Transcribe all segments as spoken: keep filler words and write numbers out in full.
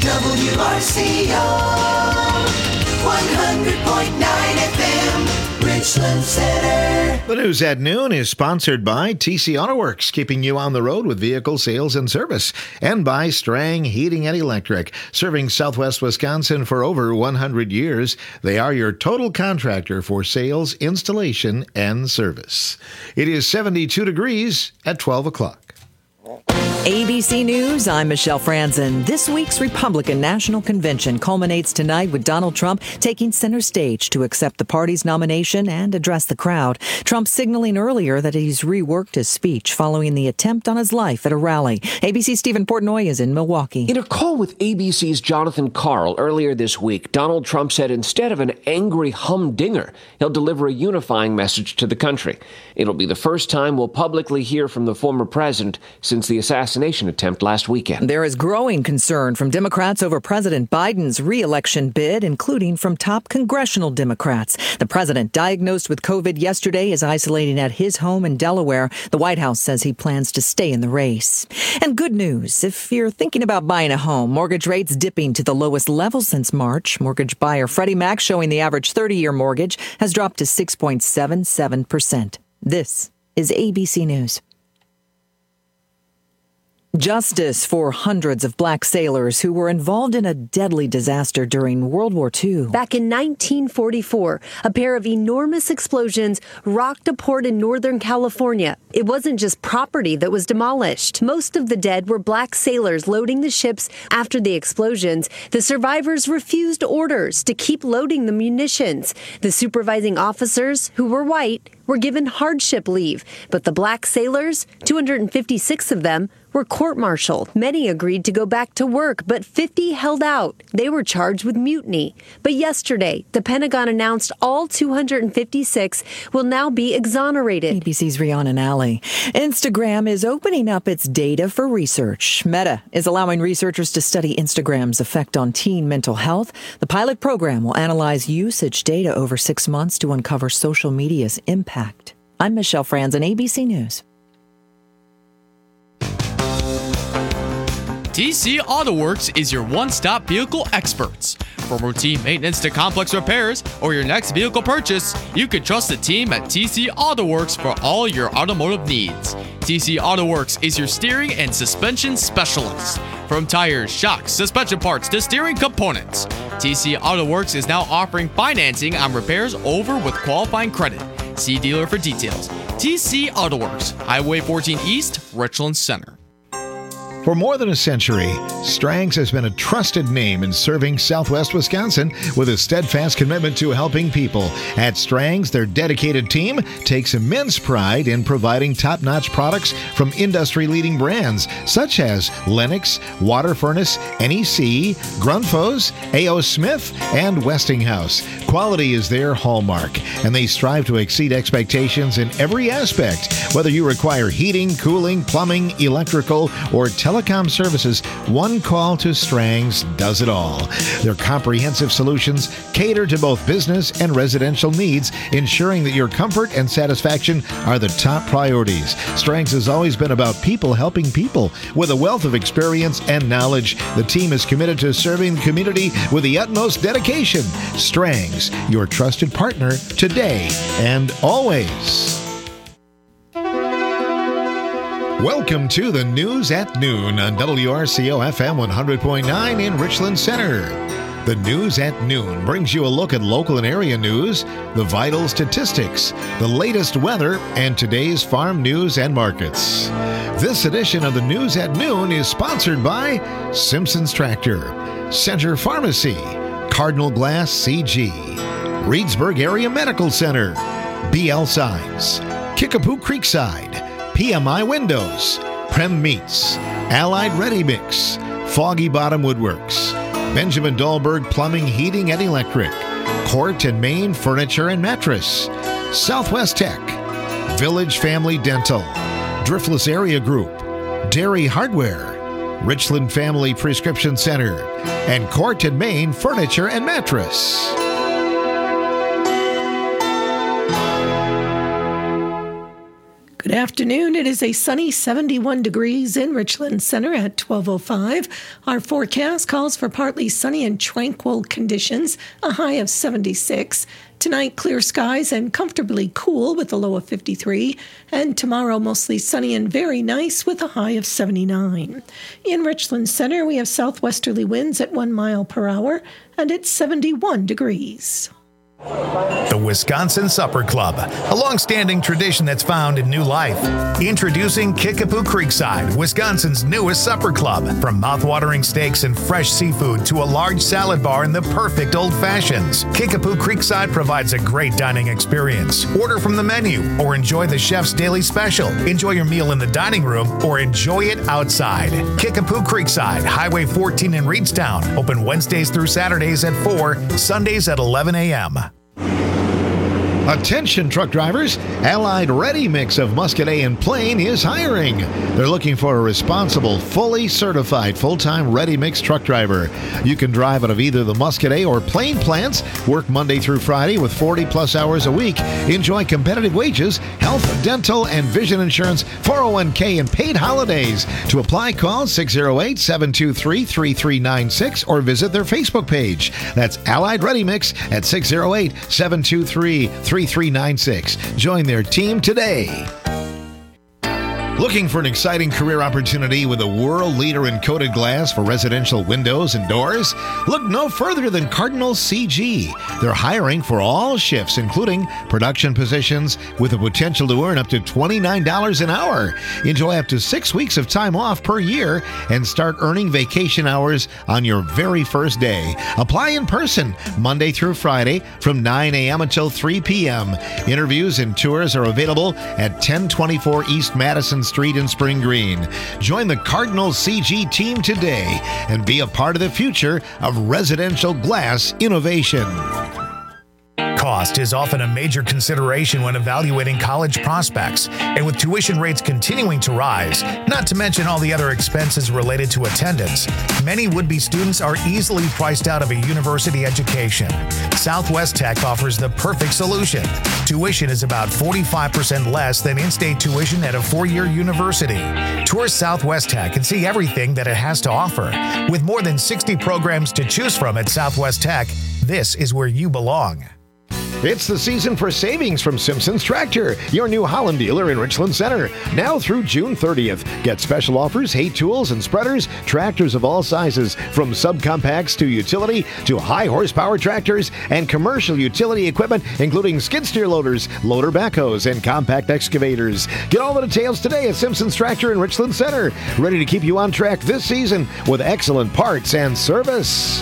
W R C O, one hundred point nine F M, Richland Center. The news at noon is sponsored by T C Auto Works, keeping you on the road with vehicle sales and service, and by Strang Heating and Electric, serving Southwest Wisconsin for over one hundred years. They are your total contractor for sales, installation, and service. It is seventy-two degrees at twelve o'clock. A B C News, I'm Michelle Franzen. This week's Republican National Convention culminates tonight with Donald Trump taking center stage to accept the party's nomination and address the crowd. Trump signaling earlier that he's reworked his speech following the attempt on his life at a rally. A B C's Stephen Portnoy is in Milwaukee. In a call with A B C's Jonathan Karl earlier this week, Donald Trump said instead of an angry humdinger, he'll deliver a unifying message to the country. It'll be the first time we'll publicly hear from the former president since the assassination attempt last weekend. There is growing concern from Democrats over President Biden's re-election bid, including from top congressional Democrats. The president, diagnosed with COVID yesterday, is isolating at his home in Delaware. The White House says he plans to stay in the race. And good news, if you're thinking about buying a home, mortgage rates dipping to the lowest level since March. Mortgage buyer Freddie Mac showing the average thirty-year mortgage has dropped to six point seven seven percent. This is A B C News. Justice for hundreds of black sailors who were involved in a deadly disaster during World War Two. Back in nineteen forty-four, a pair of enormous explosions rocked a port in Northern California. It wasn't just property that was demolished. Most of the dead were black sailors loading the ships after the explosions. The survivors refused orders to keep loading the munitions. The supervising officers, who were white, were given hardship leave, but the black sailors, two hundred fifty-six of them, were court-martialed. Many agreed to go back to work, but fifty held out. They were charged with mutiny. But yesterday, the Pentagon announced all two hundred fifty-six will now be exonerated. A B C's Rhiannon Alley. Instagram is opening up its data for research. Meta is allowing researchers to study Instagram's effect on teen mental health. The pilot program will analyze usage data over six months to uncover social media's impact. I'm Michelle Franzen, A B C News. T C Auto Works is your one-stop vehicle experts. From routine maintenance to complex repairs or your next vehicle purchase, you can trust the team at T C Auto Works for all your automotive needs. T C Auto Works is your steering and suspension specialist. From tires, shocks, suspension parts to steering components, T C Auto Works is now offering financing on repairs over with qualifying credit. See dealer for details. T C Auto Works, Highway fourteen East, Richland Center. For more than a century, Strang's has been a trusted name in serving Southwest Wisconsin with a steadfast commitment to helping people. At Strang's, their dedicated team takes immense pride in providing top-notch products from industry-leading brands such as Lennox, Water Furnace, N E C, Grundfos, A O. Smith, and Westinghouse. Quality is their hallmark, and they strive to exceed expectations in every aspect. Whether you require heating, cooling, plumbing, electrical, or telecom services, one call to Strang's does it all. Their comprehensive solutions cater to both business and residential needs, ensuring that your comfort and satisfaction are the top priorities. Strang's has always been about people helping people. With a wealth of experience and knowledge, the team is committed to serving the community with the utmost dedication. Strang's, your trusted partner today and always. Welcome to the News at Noon on W R C O F M one hundred point nine in Richland Center. The News at Noon brings you a look at local and area news, the vital statistics, the latest weather, and today's farm news and markets. This edition of the News at Noon is sponsored by Simpson's Tractor, Center Pharmacy, Cardinal Glass C G, Reedsburg Area Medical Center, B L Signs, Kickapoo Creekside, P M I Windows, Prem Meats, Allied Ready Mix, Foggy Bottom Woodworks, Benjamin Dahlberg Plumbing, Heating and Electric, Court and Main Furniture and Mattress, Southwest Tech, Village Family Dental, Driftless Area Group, Dairy Hardware, Richland Family Prescription Center, and Court and Main Furniture and Mattress. Good afternoon. It is a sunny seventy-one degrees in Richland Center at twelve oh five. Our forecast calls for partly sunny and tranquil conditions, a high of seventy-six. Tonight, clear skies and comfortably cool with a low of fifty-three. And tomorrow, mostly sunny and very nice with a high of seventy-nine. In Richland Center, we have southwesterly winds at one mile per hour, and it's seventy-one degrees. The Wisconsin Supper Club, a long-standing tradition that's found in new life. Introducing Kickapoo Creekside, Wisconsin's newest supper club. From mouth-watering steaks and fresh seafood to a large salad bar and the perfect old fashions, Kickapoo Creekside provides a great dining experience. Order from the menu or enjoy the chef's daily special. Enjoy your meal in the dining room or enjoy it outside. Kickapoo Creekside, Highway fourteen in Reedstown. Open Wednesdays through Saturdays at four, Sundays at eleven a.m. Attention truck drivers, Allied Ready Mix of Muscadet and Plain is hiring. They're looking for a responsible, fully certified, full-time ready mix truck driver. You can drive out of either the Muscadet or Plain plants, work Monday through Friday with forty plus hours a week, enjoy competitive wages, health, dental, and vision insurance, four oh one k, and paid holidays. To apply, call six oh eight, seven two three, three three nine six or visit their Facebook page. That's Allied Ready Mix at six oh eight, seven two three, three three nine six. Join their team today. Looking for an exciting career opportunity with a world leader in coated glass for residential windows and doors? Look no further than Cardinal C G. They're hiring for all shifts, including production positions, with the potential to earn up to twenty-nine dollars an hour. Enjoy up to six weeks of time off per year and start earning vacation hours on your very first day. Apply in person Monday through Friday from nine a.m. until three p.m. Interviews and tours are available at ten twenty-four East Madison Street in Spring Green. Join the Cardinal C G team today and be a part of the future of residential glass innovation. Cost is often a major consideration when evaluating college prospects, and with tuition rates continuing to rise, not to mention all the other expenses related to attendance, many would-be students are easily priced out of a university education. Southwest Tech offers the perfect solution. Tuition is about forty-five percent less than in-state tuition at a four-year university. Tour Southwest Tech and see everything that it has to offer. With more than sixty programs to choose from at Southwest Tech, this is where you belong. It's the season for savings from Simpson's Tractor, your New Holland dealer in Richland Center. Now through June thirtieth. Get special offers, hay tools and spreaders, tractors of all sizes, from subcompacts to utility to high horsepower tractors and commercial utility equipment, including skid steer loaders, loader backhoes, and compact excavators. Get all the details today at Simpson's Tractor in Richland Center. Ready to keep you on track this season with excellent parts and service.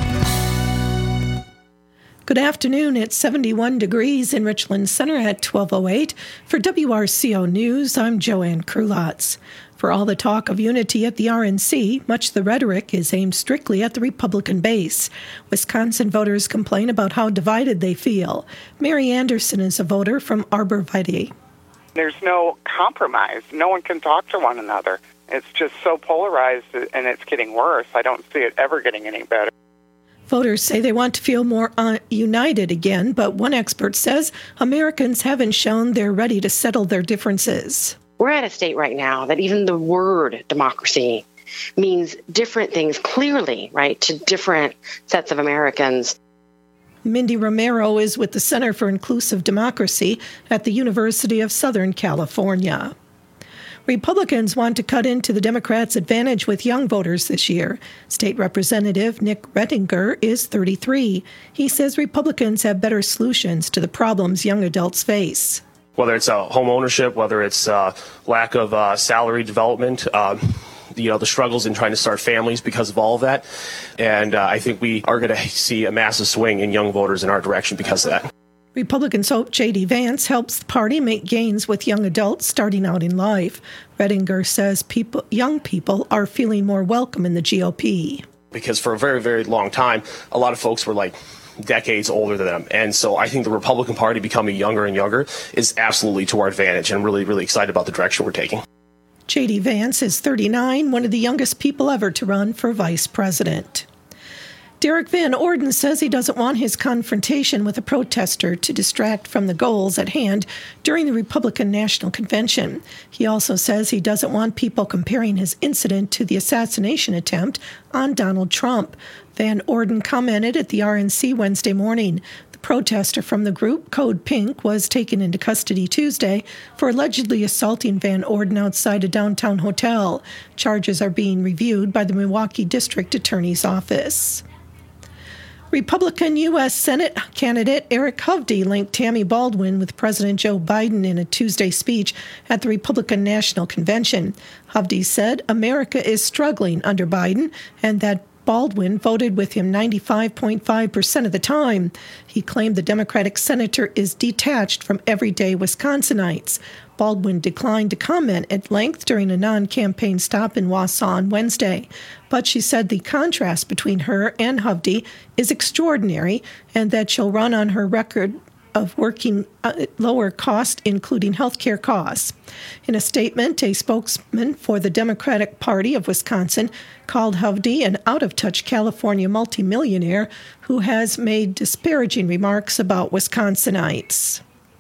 Good afternoon. It's seventy-one degrees in Richland Center at twelve oh eight. For W R C O News, I'm Joanne Krulotz. For all the talk of unity at the R N C, much the rhetoric is aimed strictly at the Republican base. Wisconsin voters complain about how divided they feel. Mary Anderson is a voter from Arbor Vitae. There's no compromise. No one can talk to one another. It's just so polarized, and it's getting worse. I don't see it ever getting any better. Voters say they want to feel more uh, united again, but one expert says Americans haven't shown they're ready to settle their differences. We're at a state right now that even the word democracy means different things clearly, right, to different sets of Americans. Mindy Romero is with the Center for Inclusive Democracy at the University of Southern California. Republicans want to cut into the Democrats' advantage with young voters this year. State Representative Nick Rettinger is thirty-three. He says Republicans have better solutions to the problems young adults face. Whether it's uh, home ownership, whether it's uh, lack of uh, salary development, uh, you know, the struggles in trying to start families because of all of that. And uh, I think we are going to see a massive swing in young voters in our direction because of that. Republicans hope J D. Vance helps the party make gains with young adults starting out in life. Rettinger says people, young people are feeling more welcome in the G O P. Because for a very, very long time, a lot of folks were like decades older than them. And so I think the Republican Party becoming younger and younger is absolutely to our advantage. And I'm really, really excited about the direction we're taking. J D. Vance is thirty-nine, one of the youngest people ever to run for vice president. Derek Van Orden says he doesn't want his confrontation with a protester to distract from the goals at hand during the Republican National Convention. He also says he doesn't want people comparing his incident to the assassination attempt on Donald Trump. Van Orden commented at the R N C Wednesday morning. The protester from the group Code Pink was taken into custody Tuesday for allegedly assaulting Van Orden outside a downtown hotel. Charges are being reviewed by the Milwaukee District Attorney's Office. Republican U S Senate candidate Eric Hovde linked Tammy Baldwin with President Joe Biden in a Tuesday speech at the Republican National Convention. Hovde said America is struggling under Biden and that Baldwin voted with him ninety-five point five percent of the time. He claimed the Democratic senator is detached from everyday Wisconsinites. Baldwin declined to comment at length during a non-campaign stop in Wausau on Wednesday, but she said the contrast between her and Hovde is extraordinary and that she'll run on her record of working at lower cost, including health care costs. In a statement, a spokesman for the Democratic Party of Wisconsin called Hovde an out-of-touch California multimillionaire who has made disparaging remarks about Wisconsinites.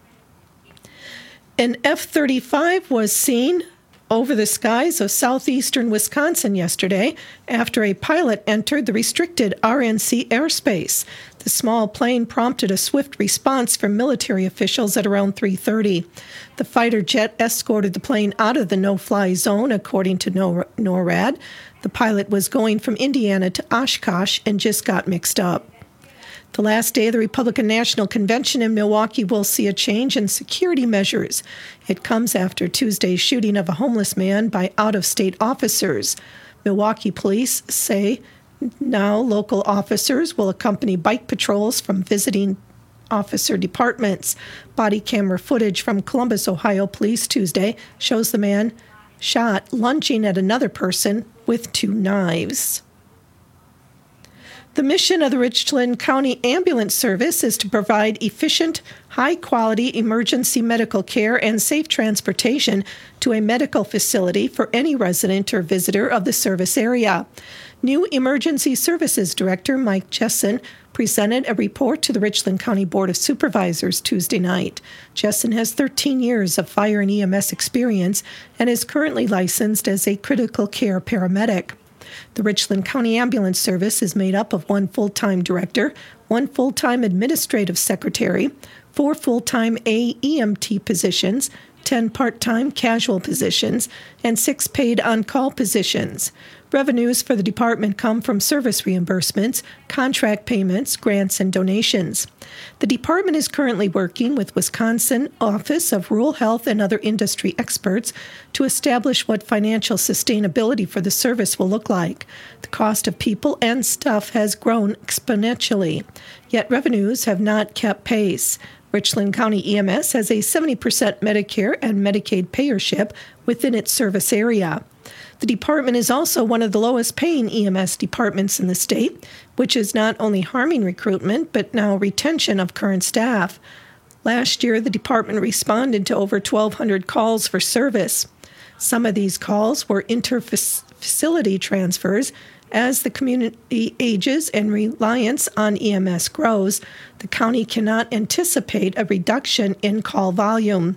An F thirty-five was seen over the skies of southeastern Wisconsin yesterday after a pilot entered the restricted R N C airspace. The small plane prompted a swift response from military officials at around three thirty. The fighter jet escorted the plane out of the no-fly zone, according to NORAD. The pilot was going from Indiana to Oshkosh and just got mixed up. The last day of the Republican National Convention in Milwaukee will see a change in security measures. It comes after Tuesday's shooting of a homeless man by out-of-state officers. Milwaukee police say now local officers will accompany bike patrols from visiting officer departments. Body camera footage from Columbus, Ohio Police Tuesday shows the man shot lunging at another person with two knives. The mission of the Richland County Ambulance Service is to provide efficient, high-quality emergency medical care and safe transportation to a medical facility for any resident or visitor of the service area. New Emergency Services Director Mike Jessen presented a report to the Richland County Board of Supervisors Tuesday night. Jessen has thirteen years of fire and E M S experience and is currently licensed as a critical care paramedic. The Richland County Ambulance Service is made up of one full-time director, one full-time administrative secretary, four full-time A E M T positions, ten part-time casual positions, and six paid on-call positions. Revenues for the department come from service reimbursements, contract payments, grants, and donations. The department is currently working with Wisconsin Office of Rural Health and other industry experts to establish what financial sustainability for the service will look like. The cost of people and stuff has grown exponentially, yet revenues have not kept pace. Richland County E M S has a seventy percent Medicare and Medicaid payership within its service area. The department is also one of the lowest paying E M S departments in the state, which is not only harming recruitment, but now retention of current staff. Last year, the department responded to over twelve hundred calls for service. Some of these calls were inter-facility transfers. As the community ages and reliance on E M S grows, the county cannot anticipate a reduction in call volume.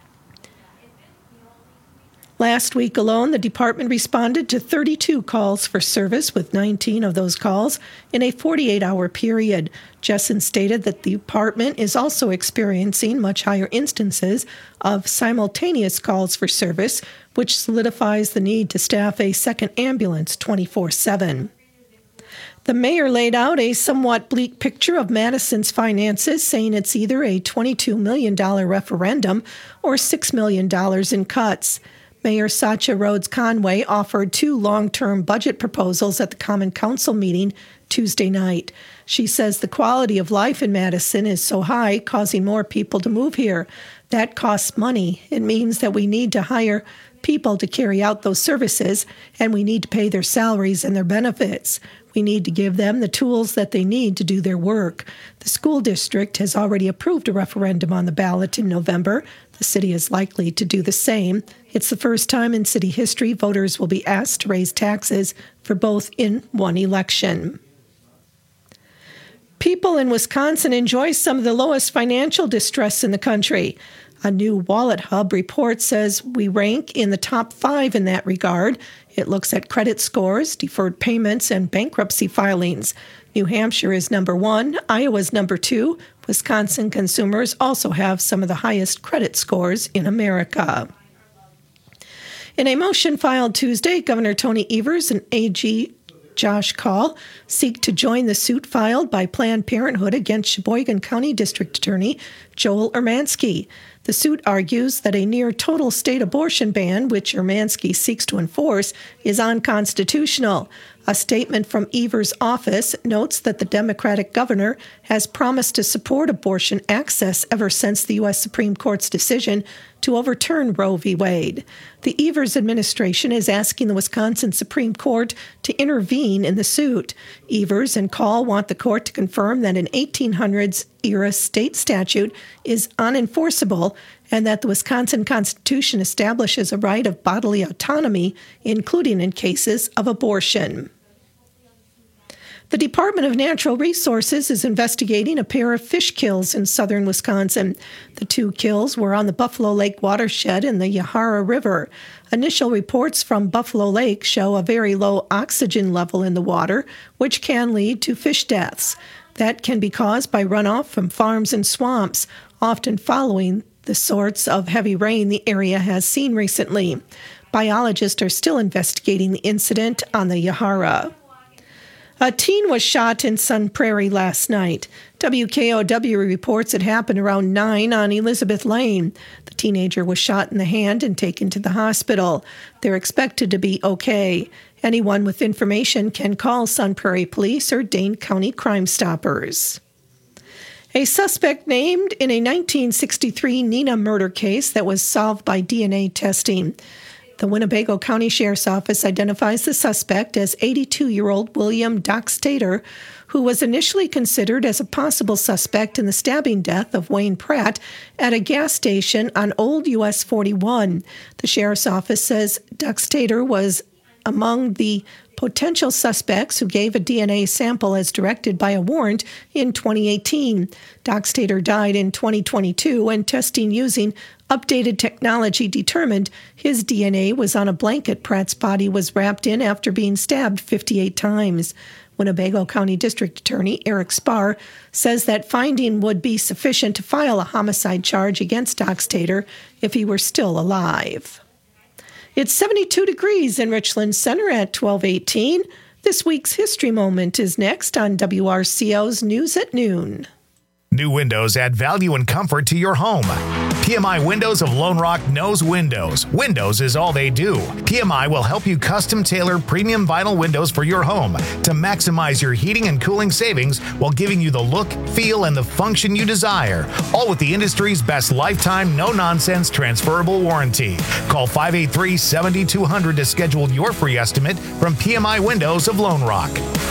Last week alone, the department responded to thirty-two calls for service, with nineteen of those calls in a forty-eight hour period. Jessen stated that the department is also experiencing much higher instances of simultaneous calls for service, which solidifies the need to staff a second ambulance twenty-four seven. The mayor laid out a somewhat bleak picture of Madison's finances, saying it's either a twenty-two million dollars referendum or six million dollars in cuts. Mayor Satya Rhodes Conway offered two long-term budget proposals at the Common Council meeting Tuesday night. She says the quality of life in Madison is so high, causing more people to move here. That costs money. It means that we need to hire people to carry out those services, and we need to pay their salaries and their benefits. We need to give them the tools that they need to do their work. The school district has already approved a referendum on the ballot in November. The city is likely to do the same. It's the first time in city history voters will be asked to raise taxes for both in one election. People in Wisconsin enjoy some of the lowest financial distress in the country. A new Wallet Hub report says we rank in the top five in that regard. It looks at credit scores, deferred payments, and bankruptcy filings. New Hampshire is number one, Iowa's number two. Wisconsin consumers also have some of the highest credit scores in America. In a motion filed Tuesday, Governor Tony Evers and A G Josh Kaul seek to join the suit filed by Planned Parenthood against Sheboygan County District Attorney Joel Urmanski. The suit argues that a near-total state abortion ban, which Urmanski seeks to enforce, is unconstitutional. A statement from Evers' office notes that the Democratic governor has promised to support abortion access ever since the U S Supreme Court's decision to overturn Roe v. Wade. The Evers administration is asking the Wisconsin Supreme Court to intervene in the suit. Evers and Kaul want the court to confirm that an eighteen hundreds era state statute is unenforceable and that the Wisconsin Constitution establishes a right of bodily autonomy, including in cases of abortion. The Department of Natural Resources is investigating a pair of fish kills in southern Wisconsin. The two kills were on the Buffalo Lake watershed in the Yahara River. Initial reports from Buffalo Lake show a very low oxygen level in the water, which can lead to fish deaths. That can be caused by runoff from farms and swamps, often following the sorts of heavy rain the area has seen recently. Biologists are still investigating the incident on the Yahara. A teen was shot in Sun Prairie last night. W K O W reports it happened around nine on Elizabeth Lane. The teenager was shot in the hand and taken to the hospital. They're expected to be okay. Anyone with information can call Sun Prairie Police or Dane County Crime Stoppers. A suspect named in a nineteen sixty-three Neenah murder case that was solved by D N A testing. The Winnebago County Sheriff's Office identifies the suspect as eighty-two-year-old William Doc Stater, who was initially considered as a possible suspect in the stabbing death of Wayne Pratt at a gas station on Old U S forty-one. The Sheriff's Office says Doc Stater was among the potential suspects who gave a D N A sample as directed by a warrant in twenty eighteen. Doc Stater died in twenty twenty-two, and testing using updated technology determined his D N A was on a blanket Pratt's body was wrapped in after being stabbed fifty-eight times. Winnebago County District Attorney Eric Spar says that finding would be sufficient to file a homicide charge against Doc Stater if he were still alive. It's seventy-two degrees in Richland Center at twelve eighteen. This week's History Moment is next on W R C O's News at Noon. New windows add value and comfort to your home. P M I Windows of Lone Rock knows windows. Windows is all they do. P M I will help you custom tailor premium vinyl windows for your home to maximize your heating and cooling savings while giving you the look, feel, and the function you desire. All with the industry's best lifetime, no-nonsense transferable warranty. Call five eight three, seven two zero zero to schedule your free estimate from P M I Windows of Lone Rock.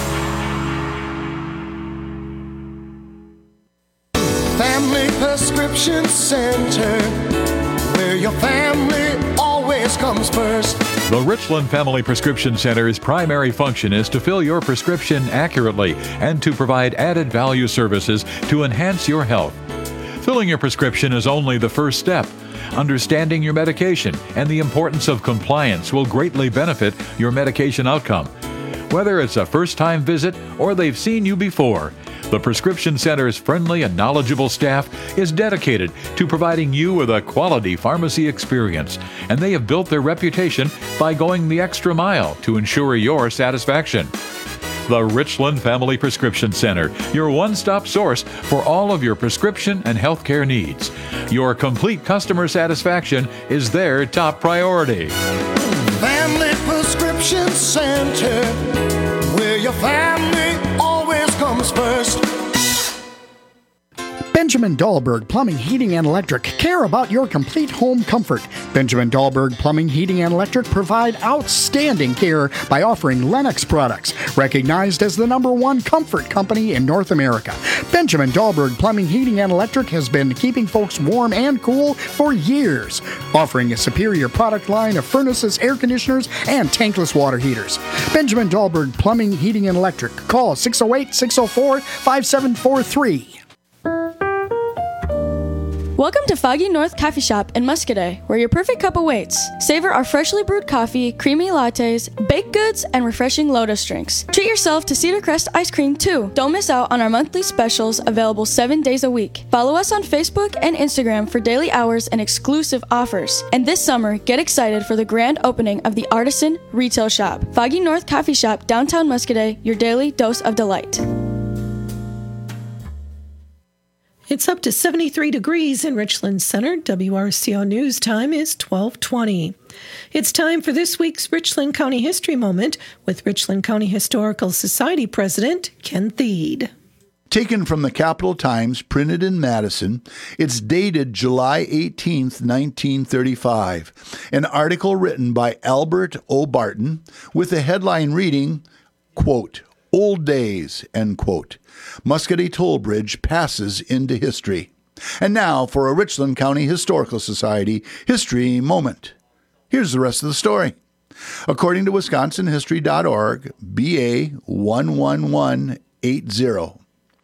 Family Prescription Center, where your family always comes first. The Richland Family Prescription Center's primary function is to fill your prescription accurately and to provide added value services to enhance your health. Filling your prescription is only the first step. Understanding your medication and the importance of compliance will greatly benefit your medication outcome. Whether it's a first-time visit or they've seen you before, the Prescription Center's friendly and knowledgeable staff is dedicated to providing you with a quality pharmacy experience, and they have built their reputation by going the extra mile to ensure your satisfaction. The Richland Family Prescription Center, your one-stop source for all of your prescription and healthcare needs. Your complete customer satisfaction is their top priority. Family Prescription Center, where your family always comes first. Benjamin Benjamin Dahlberg Plumbing, Heating, and Electric care about your complete home comfort. Benjamin Dahlberg Plumbing, Heating, and Electric provide outstanding care by offering Lennox products, recognized as the number one comfort company in North America. Benjamin Dahlberg Plumbing, Heating, and Electric has been keeping folks warm and cool for years, offering a superior product line of furnaces, air conditioners, and tankless water heaters. Benjamin Dahlberg Plumbing, Heating, and Electric. Call six oh eight, six oh four, five seven four three. Welcome to Foggy North Coffee Shop in Muscadet, where your perfect cup awaits. Savor our freshly brewed coffee, creamy lattes, baked goods, and refreshing Lotus drinks. Treat yourself to Cedar Crest ice cream, too. Don't miss out on our monthly specials available seven days a week. Follow us on Facebook and Instagram for daily hours and exclusive offers. And this summer, get excited for the grand opening of the Artisan Retail Shop. Foggy North Coffee Shop, downtown Muscadet, your daily dose of delight. It's up to seventy-three degrees in Richland Center. W R C O News time is twelve twenty. It's time for this week's Richland County History Moment with Richland County Historical Society President Ken Thiede. Taken from the Capital Times, printed in Madison, it's dated July eighteenth, nineteen thirty-five. An article written by Albert O. Barton with the headline reading, quote, "Old Days," end quote. Muscadet Toll Bridge passes into history. And now for a Richland County Historical Society History Moment. Here's the rest of the story. According to Wisconsin History dot org, B A one one one eight zero,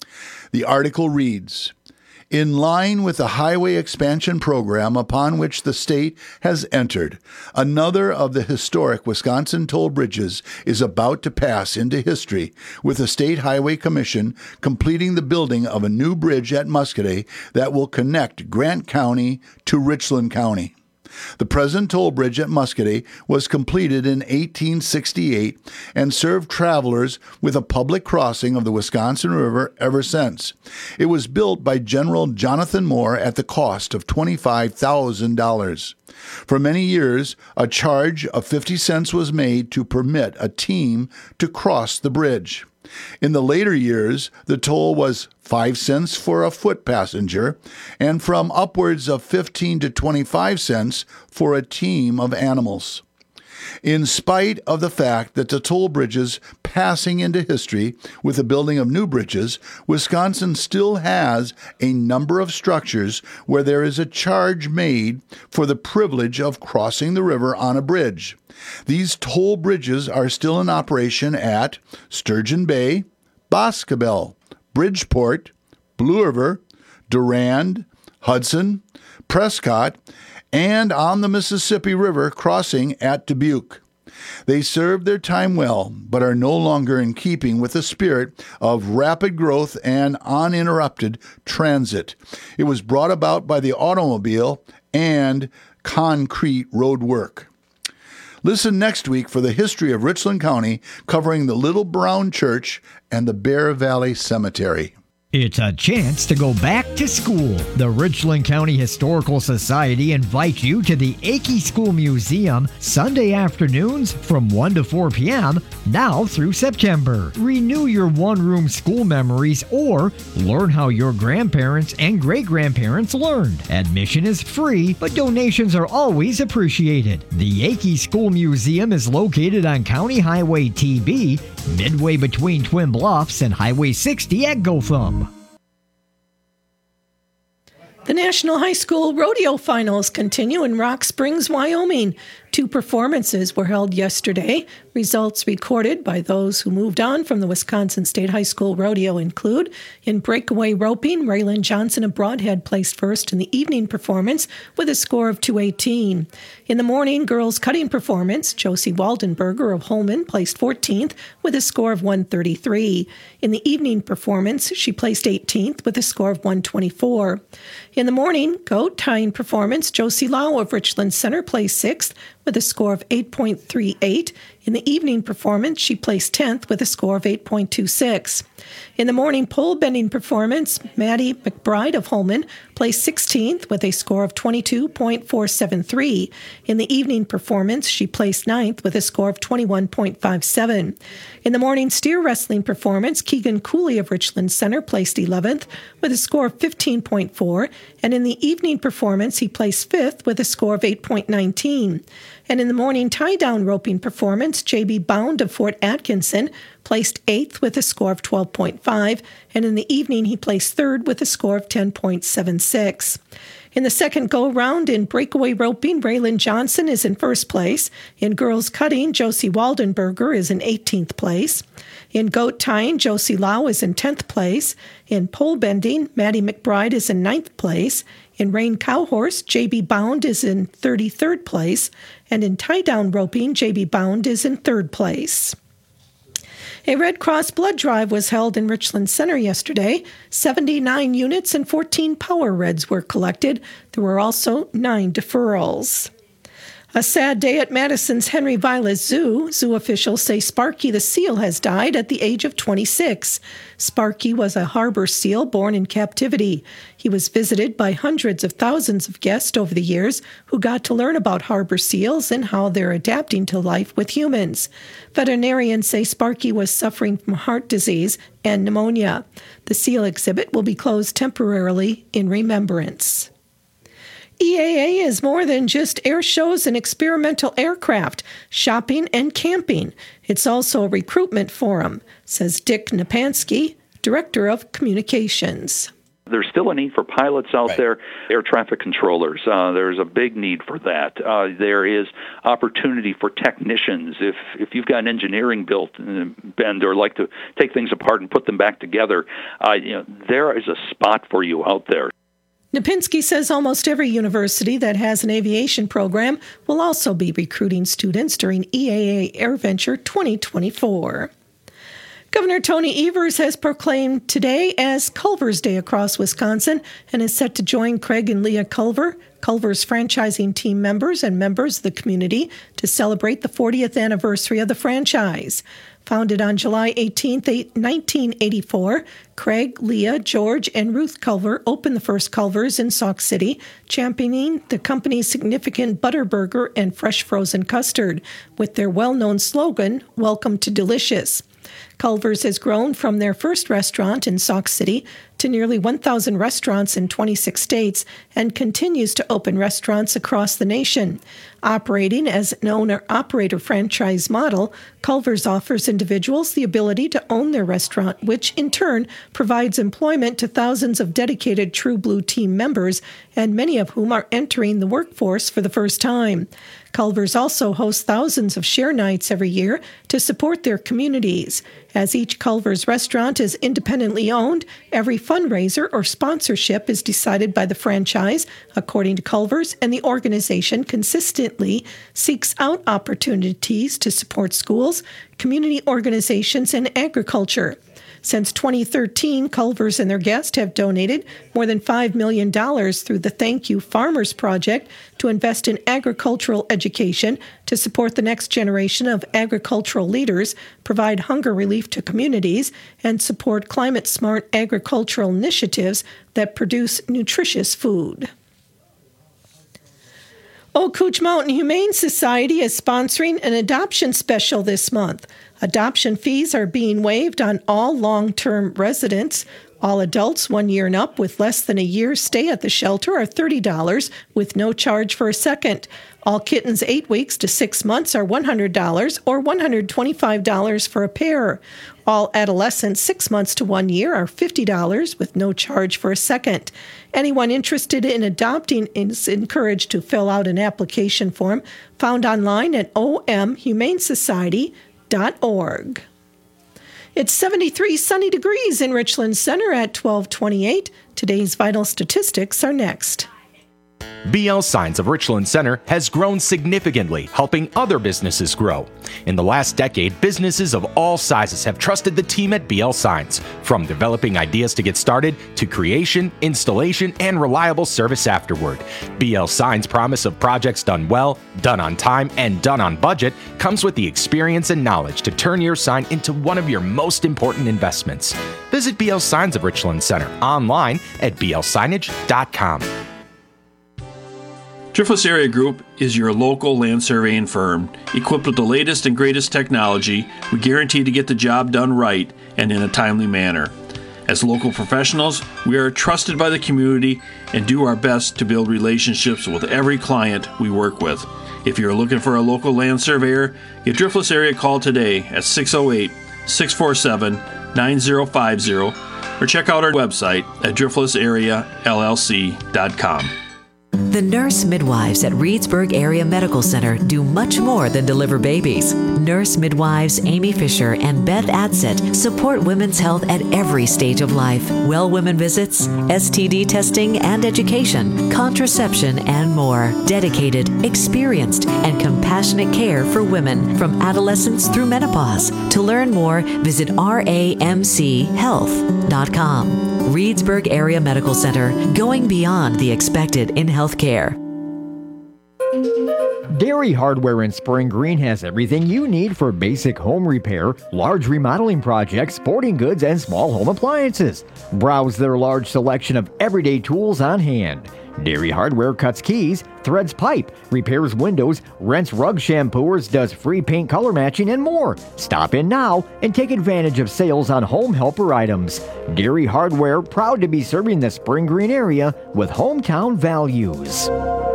the article reads, "In line with the highway expansion program upon which the state has entered, another of the historic Wisconsin toll bridges is about to pass into history, with the State Highway Commission completing the building of a new bridge at Muscadet that will connect Grant County to Richland County. The present toll bridge at Muscadet was completed in eighteen sixty-eight and served travelers with a public crossing of the Wisconsin River ever since. It was built by General Jonathan Moore at the cost of twenty-five thousand dollars. For many years, a charge of fifty cents was made to permit a team to cross the bridge. In the later years, the toll was five cents for a foot passenger and from upwards of fifteen to twenty-five cents for a team of animals. In spite of the fact that the toll bridges passing into history with the building of new bridges, Wisconsin still has a number of structures where there is a charge made for the privilege of crossing the river on a bridge. These toll bridges are still in operation at Sturgeon Bay, Boscobel, Bridgeport, Blue River, Durand, Hudson, Prescott, and on the Mississippi River crossing at Dubuque. They served their time well, but are no longer in keeping with the spirit of rapid growth and uninterrupted transit. It was brought about by the automobile and concrete road work. Listen next week for the history of Richland County, covering the Little Brown Church and the Bear Valley Cemetery. It's a chance to go back to school. The Richland County Historical Society invites you to the Akey School Museum Sunday afternoons from one to four p.m. now through September. Renew your one-room school memories or learn how your grandparents and great-grandparents learned. Admission is free, but donations are always appreciated. The Akey School Museum is located on County Highway T B, midway between Twin Bluffs and Highway sixty at Gotham. The National High School Rodeo Finals continue in Rock Springs, Wyoming. Two performances were held yesterday. Results recorded by those who moved on from the Wisconsin State High School Rodeo include: in breakaway roping, Raylan Johnson of Broadhead placed first in the evening performance with a score of two eighteen. In the morning girls cutting performance, Josie Waldenberger of Holman placed fourteenth with a score of one thirty-three. In the evening performance, she placed eighteenth with a score of one twenty-four. In the morning goat tying performance, Josie Lau of Richland Center placed sixth with a score of eight point three eight. In the evening performance, she placed tenth with a score of eight point two six. In the morning pole bending performance, Maddie McBride of Holmen placed sixteenth with a score of twenty-two point four seven three. In the evening performance, she placed ninth with a score of twenty-one point five seven. In the morning steer wrestling performance, Keegan Cooley of Richland Center placed eleventh with a score of fifteen point four, and in the evening performance, he placed fifth with a score of eight point one nine. And in the morning tie-down roping performance, J B Bound of Fort Atkinson placed eighth with a score of twelve point five, and in the evening he placed third with a score of ten point seven six. In the second go-round in breakaway roping, Raylan Johnson is in first place. In girls cutting, Josie Waldenberger is in eighteenth place. In goat tying, Josie Lau is in tenth place. In pole bending, Maddie McBride is in ninth place. In rein cow horse, J B Bound is in thirty-third place. And in tie-down roping, J B Bound is in third place. A Red Cross blood drive was held in Richland Center yesterday. seventy-nine units and fourteen Power Reds were collected. There were also nine deferrals. A sad day at Madison's Henry Vilas Zoo. Zoo officials say Sparky the seal has died at the age of twenty-six. Sparky was a harbor seal born in captivity. He was visited by hundreds of thousands of guests over the years who got to learn about harbor seals and how they're adapting to life with humans. Veterinarians say Sparky was suffering from heart disease and pneumonia. The seal exhibit will be closed temporarily in remembrance. E A A is more than just air shows and experimental aircraft, shopping, and camping. It's also a recruitment forum, says Dick Napansky, Director of Communications. There's still a need for pilots out right. there, air traffic controllers. Uh, there's a big need for that. Uh, there is opportunity for technicians. If if you've got an engineering built bend or like to take things apart and put them back together, uh, you know, there is a spot for you out there. Napinski says almost every university that has an aviation program will also be recruiting students during E A A AirVenture twenty twenty-four. Governor Tony Evers has proclaimed today as Culver's Day across Wisconsin and is set to join Craig and Leah Culver, Culver's franchising team members and members of the community, to celebrate the fortieth anniversary of the franchise. Founded on July eighteenth, nineteen eighty-four, Craig, Leah, George, and Ruth Culver opened the first Culver's in Sauk City, championing the company's significant Butterburger and fresh frozen custard, with their well-known slogan, "Welcome to Delicious." Culver's has grown from their first restaurant in Sauk City to nearly one thousand restaurants in twenty-six states and continues to open restaurants across the nation. Operating as an owner-operator franchise model, Culver's offers individuals the ability to own their restaurant, which in turn provides employment to thousands of dedicated True Blue team members, and many of whom are entering the workforce for the first time. Culver's also hosts thousands of share nights every year to support their communities. As each Culver's restaurant is independently owned, every fundraiser or sponsorship is decided by the franchise, according to Culver's, and the organization consistently seeks out opportunities to support schools, community organizations, and agriculture. Since twenty thirteen, Culver's and their guests have donated more than five million dollars through the Thank You Farmers Project to invest in agricultural education, to support the next generation of agricultural leaders, provide hunger relief to communities, and support climate-smart agricultural initiatives that produce nutritious food. Old Couch Mountain Humane Society is sponsoring an adoption special this month. Adoption fees are being waived on all long-term residents. All adults one year and up with less than a year's stay at the shelter are thirty dollars with no charge for a second. All kittens eight weeks to six months are one hundred dollars or one hundred twenty-five dollars for a pair. All adolescents six months to one year are fifty dollars with no charge for a second. Anyone interested in adopting is encouraged to fill out an application form found online at o m humane society dot org. It's seventy-three sunny degrees in Richland Center at twelve twenty-eight. Today's vital statistics are next. B L Signs of Richland Center has grown significantly, helping other businesses grow. In the last decade, businesses of all sizes have trusted the team at B L Signs, from developing ideas to get started to creation, installation, and reliable service afterward. B L Signs' promise of projects done well, done on time, and done on budget comes with the experience and knowledge to turn your sign into one of your most important investments. Visit B L Signs of Richland Center online at b l signage dot com. Driftless Area Group is your local land surveying firm. Equipped with the latest and greatest technology, we guarantee to get the job done right and in a timely manner. As local professionals, we are trusted by the community and do our best to build relationships with every client we work with. If you're looking for a local land surveyor, give Driftless Area a call today at six oh eight, six four seven, nine oh five oh or check out our website at driftless area l l c dot com. The nurse midwives at Reedsburg Area Medical Center do much more than deliver babies. Nurse midwives Amy Fisher and Beth Adsit support women's health at every stage of life. Well women visits, S T D testing and education, contraception, and more. Dedicated, experienced, and compassionate care for women from adolescence through menopause. To learn more, visit r a m c health dot com. Reedsburg Area Medical Center, going beyond the expected in healthcare. Dairy Hardware in Spring Green has everything you need for basic home repair, large remodeling projects, sporting goods, and small home appliances. Browse their large selection of everyday tools on hand. Dairy Hardware cuts keys, threads pipe, repairs windows, rents rug shampooers, does free paint color matching, and more. Stop in now and take advantage of sales on home helper items. Dairy Hardware, proud to be serving the Spring Green area with hometown values.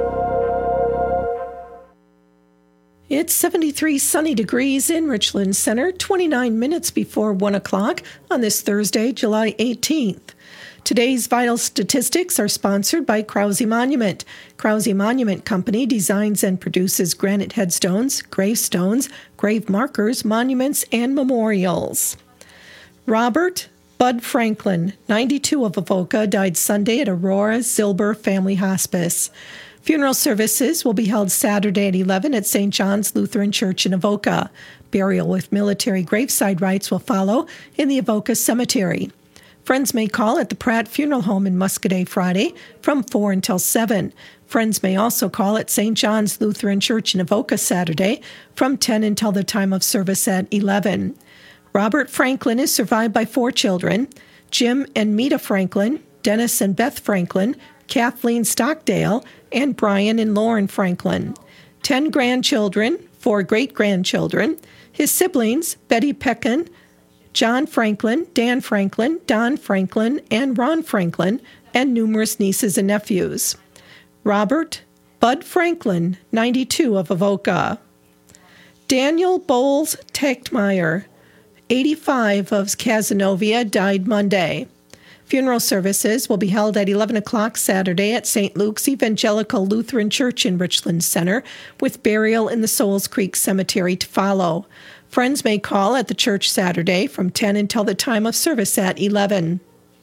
It's seventy-three sunny degrees in Richland Center, twenty-nine minutes before one o'clock on this Thursday, July eighteenth. Today's vital statistics are sponsored by Krause Monument. Krause Monument Company designs and produces granite headstones, gravestones, grave markers, monuments, and memorials. Robert Bud Franklin, ninety-two, of Avoca, died Sunday at Aurora Zilber Family Hospice. Funeral services will be held Saturday at eleven at Saint John's Lutheran Church in Avoca. Burial with military graveside rites will follow in the Avoca Cemetery. Friends may call at the Pratt Funeral Home in Muscadet Friday from four until seven. Friends may also call at Saint John's Lutheran Church in Avoca Saturday from ten until the time of service at eleven. Robert Franklin is survived by four children: Jim and Meta Franklin, Dennis and Beth Franklin, Kathleen Stockdale, and Brian and Lauren Franklin. Ten grandchildren, four great-grandchildren. His siblings, Betty Peckin, John Franklin, Dan Franklin, Don Franklin, and Ron Franklin, and numerous nieces and nephews. Robert Bud Franklin, ninety-two, of Avoca. Daniel Bowles Techtmeyer, eighty-five, of Cazenovia, died Monday. Funeral services will be held at eleven o'clock Saturday at Saint Luke's Evangelical Lutheran Church in Richland Center, with burial in the Souls Creek Cemetery to follow. Friends may call at the church Saturday from ten until the time of service at eleven.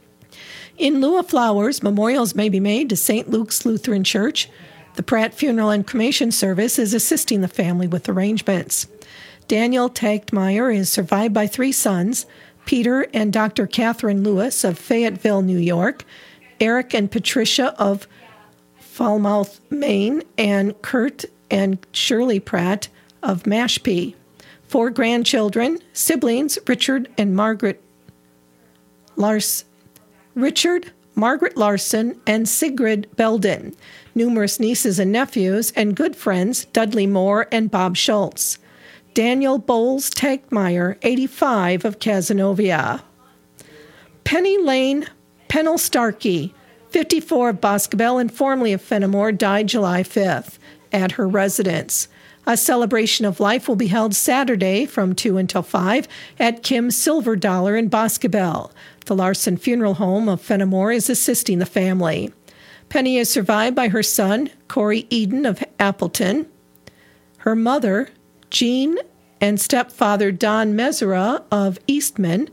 In lieu of flowers, memorials may be made to Saint Luke's Lutheran Church. The Pratt Funeral and Cremation Service is assisting the family with arrangements. Daniel Techtmeyer is survived by three sons: Peter and Doctor Catherine Lewis of Fayetteville, New York, Eric and Patricia of Falmouth, Maine, and Kurt and Shirley Pratt of Mashpee. Four grandchildren, siblings, Richard and Margaret Lars, Richard, Margaret Larson, and Sigrid Belden. Numerous nieces and nephews, and good friends, Dudley Moore and Bob Schultz. Daniel Bowles Techtmeyer, eighty-five, of Cazenovia. Penny Lane Pennell Starkey, fifty-four, of Boscobel and formerly of Fenimore, died July fifth at her residence. A celebration of life will be held Saturday from two until five at Kim's Silver Dollar in Boscobel. The Larson Funeral Home of Fenimore is assisting the family. Penny is survived by her son, Corey Eden of Appleton, her mother, Jean, and stepfather Don Mesera of Eastman,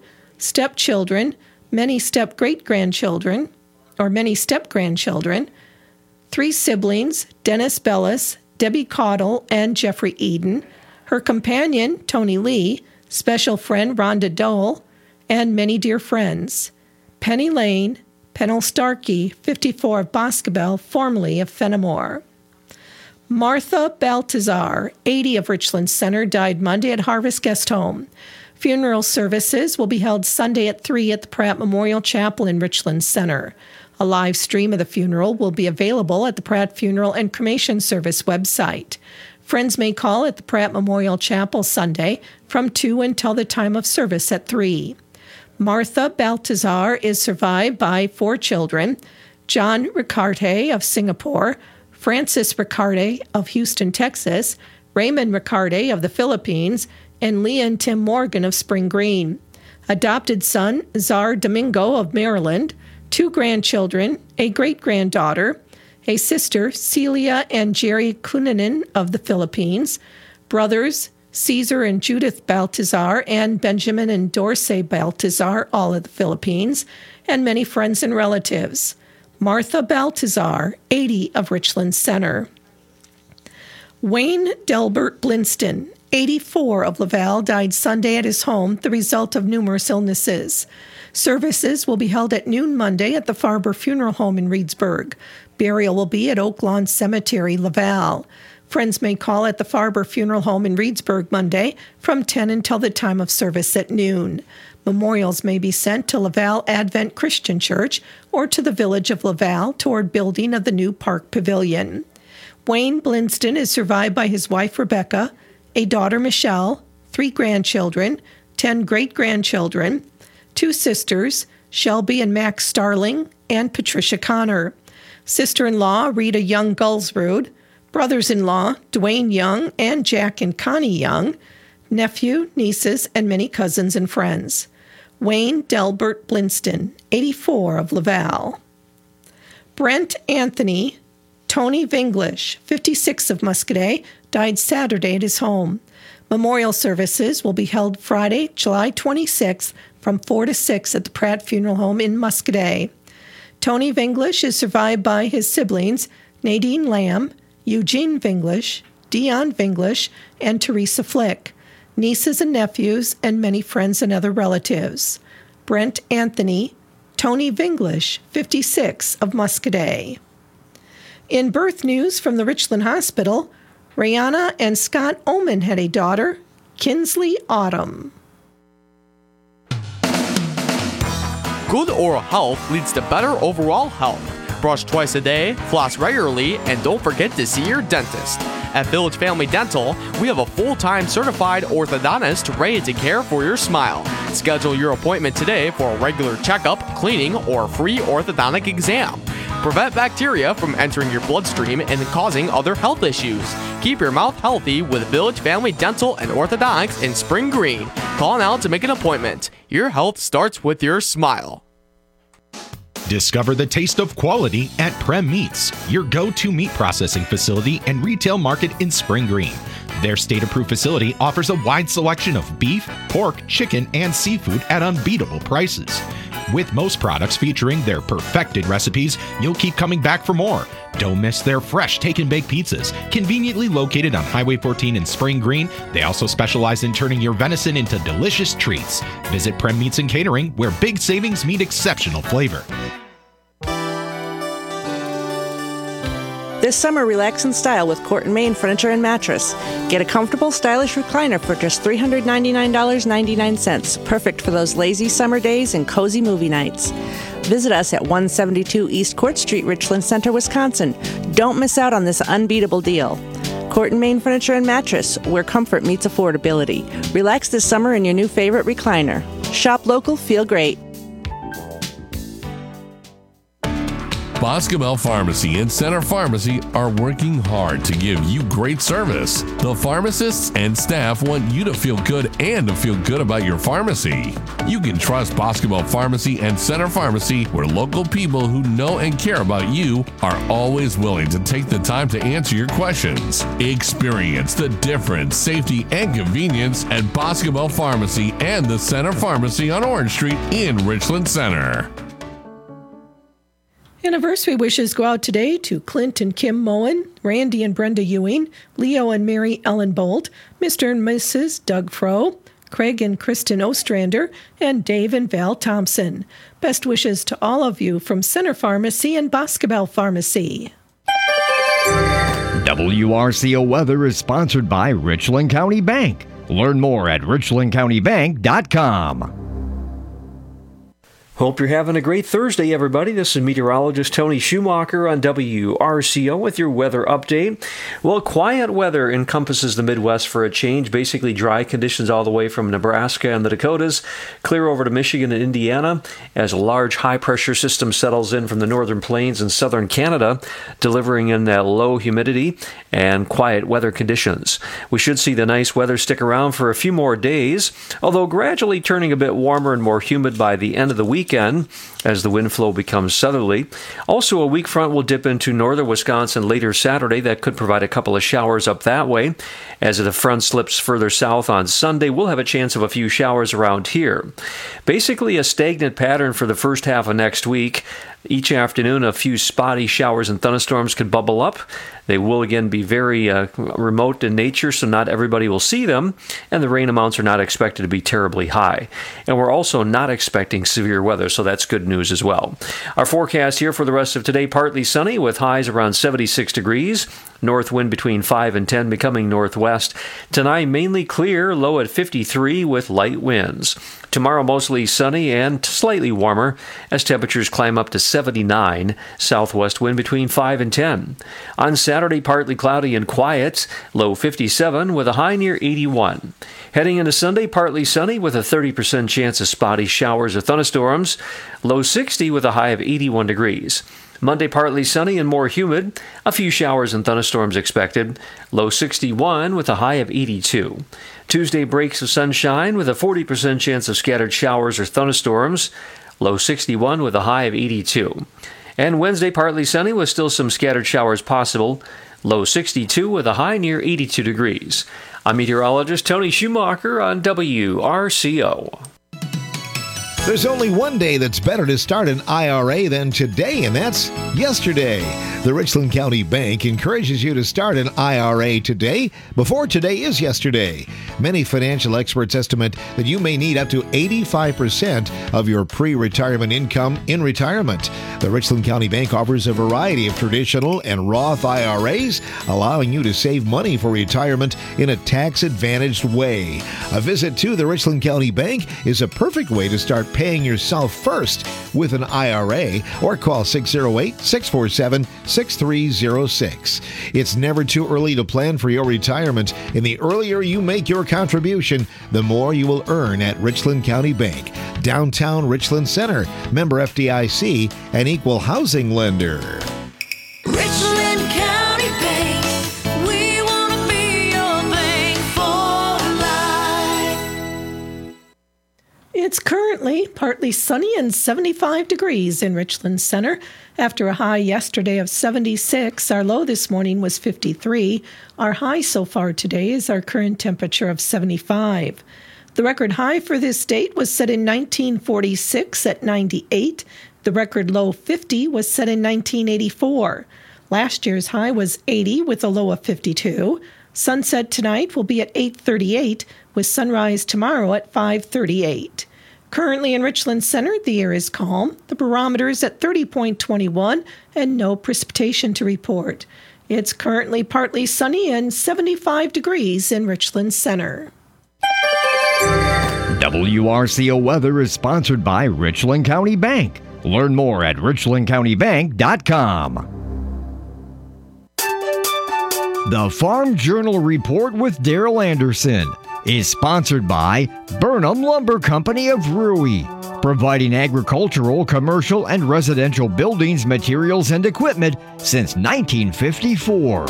stepchildren, many step-great-grandchildren, or many step-grandchildren, three siblings, Dennis Bellis, Debbie Caudle, and Jeffrey Eden, her companion, Tony Lee, special friend, Rhonda Dole, and many dear friends. Penny Lane, Pennell Starkey, fifty-four of Boscobel, formerly of Fenimore. Martha Baltazar, eighty of Richland Center, died Monday at Harvest Guest Home. Funeral services will be held Sunday at three at the Pratt Memorial Chapel in Richland Center. A live stream of the funeral will be available at the Pratt Funeral and Cremation Service website. Friends may call at the Pratt Memorial Chapel Sunday from two until the time of service at three. Martha Baltazar is survived by four children, John Ricarte of Singapore, Francis Ricarte of Houston, Texas, Raymond Ricarte of the Philippines, and Leah and Tim Morgan of Spring Green. Adopted son, Czar Domingo of Maryland, two grandchildren, a great-granddaughter, a sister, Celia and Jerry Kunanen of the Philippines, brothers, Caesar and Judith Baltazar, and Benjamin and Dorsey Baltazar, all of the Philippines, and many friends and relatives. Martha Baltazar, eighty of Richland Center. Wayne Delbert Blinston, eighty-four of Laval, died Sunday at his home, the result of numerous illnesses. Services will be held at noon Monday at the Farber Funeral Home in Reedsburg. Burial will be at Oak Lawn Cemetery, Laval. Friends may call at the Farber Funeral Home in Reedsburg Monday from ten until the time of service at noon. Memorials may be sent to Laval Advent Christian Church or to the Village of Laval toward building of the new Park Pavilion. Wayne Blinston is survived by his wife Rebecca, a daughter Michelle, three grandchildren, ten great-grandchildren, two sisters, Shelby and Max Starling, and Patricia Connor, sister-in-law Rita Young Gulsrud, brothers-in-law Dwayne Young and Jack and Connie Young, nephew, nieces, and many cousins and friends. Wayne Delbert Blinston, eighty-four of Laval. Brent Anthony Tony Vinglish, fifty-six of Muscadet, died Saturday at his home. Memorial services will be held Friday, July twenty-sixth from four to six at the Pratt Funeral Home in Muscadet. Tony Vinglish is survived by his siblings, Nadine Lamb, Eugene Vinglish, Dion Vinglish, and Teresa Flick, nieces and nephews, and many friends and other relatives. Brent Anthony, Tony Vinglish, fifty-six of Muscadet. In birth news from the Richland Hospital, Rihanna and Scott Oman had a daughter, Kinsley Autumn. Good oral health leads to better overall health. Brush twice a day, floss regularly, and don't forget to see your dentist. At Village Family Dental, we have a full-time certified orthodontist ready to care for your smile. Schedule your appointment today for a regular checkup, cleaning, or free orthodontic exam. Prevent bacteria from entering your bloodstream and causing other health issues. Keep your mouth healthy with Village Family Dental and Orthodontics in Spring Green. Call now to make an appointment. Your health starts with your smile. Discover the taste of quality at Prem Meats, your go-to meat processing facility and retail market in Spring Green. Their state-approved facility offers a wide selection of beef, pork, chicken, and seafood at unbeatable prices. With most products featuring their perfected recipes, you'll keep coming back for more. Don't miss their fresh take and bake pizzas, conveniently located on Highway fourteen in Spring Green. They also specialize in turning your venison into delicious treats. Visit Prem Meats and Catering, where big savings meet exceptional flavor. This summer, relax in style with Court and Main Furniture and Mattress. Get a comfortable, stylish recliner for just three hundred ninety-nine dollars and ninety-nine cents. Perfect for those lazy summer days and cozy movie nights. Visit us at one seventy-two East Court Street, Richland Center, Wisconsin. Don't miss out on this unbeatable deal. Court and Main Furniture and Mattress, where comfort meets affordability. Relax this summer in your new favorite recliner. Shop local, feel great. Boscobel Pharmacy and Center Pharmacy are working hard to give you great service. The pharmacists and staff want you to feel good and to feel good about your pharmacy. You can trust Boscobel Pharmacy and Center Pharmacy, where local people who know and care about you are always willing to take the time to answer your questions. Experience the difference, safety, and convenience at Boscobel Pharmacy and the Center Pharmacy on Orange Street in Richland Center. Anniversary wishes go out today to Clint and Kim Moen, Randy and Brenda Ewing, Leo and Mary Ellen Bolt, Mister and Missus Doug Froh, Craig and Kristen Ostrander, and Dave and Val Thompson. Best wishes to all of you from Center Pharmacy and Boscobel Pharmacy. W R C O Weather is sponsored by Richland County Bank. Learn more at richland county bank dot com. Hope you're having a great Thursday, everybody. This is meteorologist Tony Schumacher on W R C O with your weather update. Well, quiet weather encompasses the Midwest for a change. Basically dry conditions all the way from Nebraska and the Dakotas, clear over to Michigan and Indiana as a large high-pressure system settles in from the northern plains and southern Canada, delivering in that low humidity and quiet weather conditions. We should see the nice weather stick around for a few more days, although gradually turning a bit warmer and more humid by the end of the week. Weekend as the wind flow becomes southerly. Also, a weak front will dip into northern Wisconsin later Saturday. That could provide a couple of showers up that way. As the front slips further south on Sunday, we'll have a chance of a few showers around here. Basically, a stagnant pattern for the first half of next week. Each afternoon, a few spotty showers and thunderstorms could bubble up. They will again be very uh, remote in nature, so not everybody will see them, and the rain amounts are not expected to be terribly high. And we're also not expecting severe weather, so that's good news as well. Our forecast here for the rest of today, partly sunny with highs around seventy-six degrees. North wind between five and ten, becoming northwest. Tonight, mainly clear, low at fifty-three with light winds. Tomorrow, mostly sunny and slightly warmer as temperatures climb up to seventy-nine. Southwest wind between five and ten. On Saturday, partly cloudy and quiet, low fifty-seven with a high near eighty-one. Heading into Sunday, partly sunny with a thirty percent chance of spotty showers or thunderstorms, low sixty with a high of eighty-one degrees. Monday, partly sunny and more humid. A few showers and thunderstorms expected. Low sixty-one with a high of eighty-two. Tuesday, breaks of sunshine with a forty percent chance of scattered showers or thunderstorms. Low sixty-one with a high of eighty-two. And Wednesday, partly sunny with still some scattered showers possible. Low sixty-two with a high near eighty-two degrees. I'm meteorologist Tony Schumacher on W R C O. There's only one day that's better to start an I R A than today, and that's yesterday. The Richland County Bank encourages you to start an I R A today before today is yesterday. Many financial experts estimate that you may need up to eighty-five percent of your pre-retirement income in retirement. The Richland County Bank offers a variety of traditional and Roth I R As, allowing you to save money for retirement in a tax-advantaged way. A visit to the Richland County Bank is a perfect way to start paying yourself first with an I R A, or call six oh eight, six four seven, six three oh six. It's never too early to plan for your retirement, and the earlier you make your contribution, the more you will earn at Richland County Bank, downtown Richland Center, member F D I C, and equal housing lender. Richland County Bank, we want to be your bank for life. It's currently partly sunny and seventy-five degrees in Richland Center. After a high yesterday of seventy-six, our low this morning was fifty-three. Our high so far today is our current temperature of seventy-five. The record high for this date was set in nineteen forty-six at ninety-eight. The record low fifty was set in nineteen eighty-four. Last year's high was eighty with a low of fifty-two. Sunset tonight will be at eight thirty-eight, with sunrise tomorrow at five thirty-eight. Currently in Richland Center, the air is calm. The barometer is at thirty point two one and no precipitation to report. It's currently partly sunny and seventy-five degrees in Richland Center. W R C O Weather is sponsored by Richland County Bank. Learn more at richland county bank dot com. The Farm Journal Report with Daryl Anderson is sponsored by Burnham Lumber Company of Rui, providing agricultural, commercial, and residential buildings, materials, and equipment since nineteen fifty-four.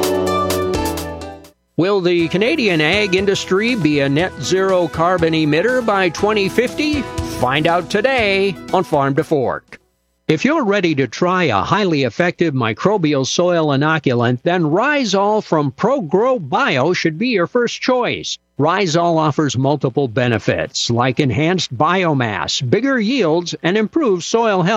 Will the Canadian ag industry be a net zero carbon emitter by twenty fifty? Find out today on Farm to Fork. If you're ready to try a highly effective microbial soil inoculant, then Rhizol from ProGrow Bio should be your first choice. Rhizol offers multiple benefits like enhanced biomass, bigger yields, and improved soil health.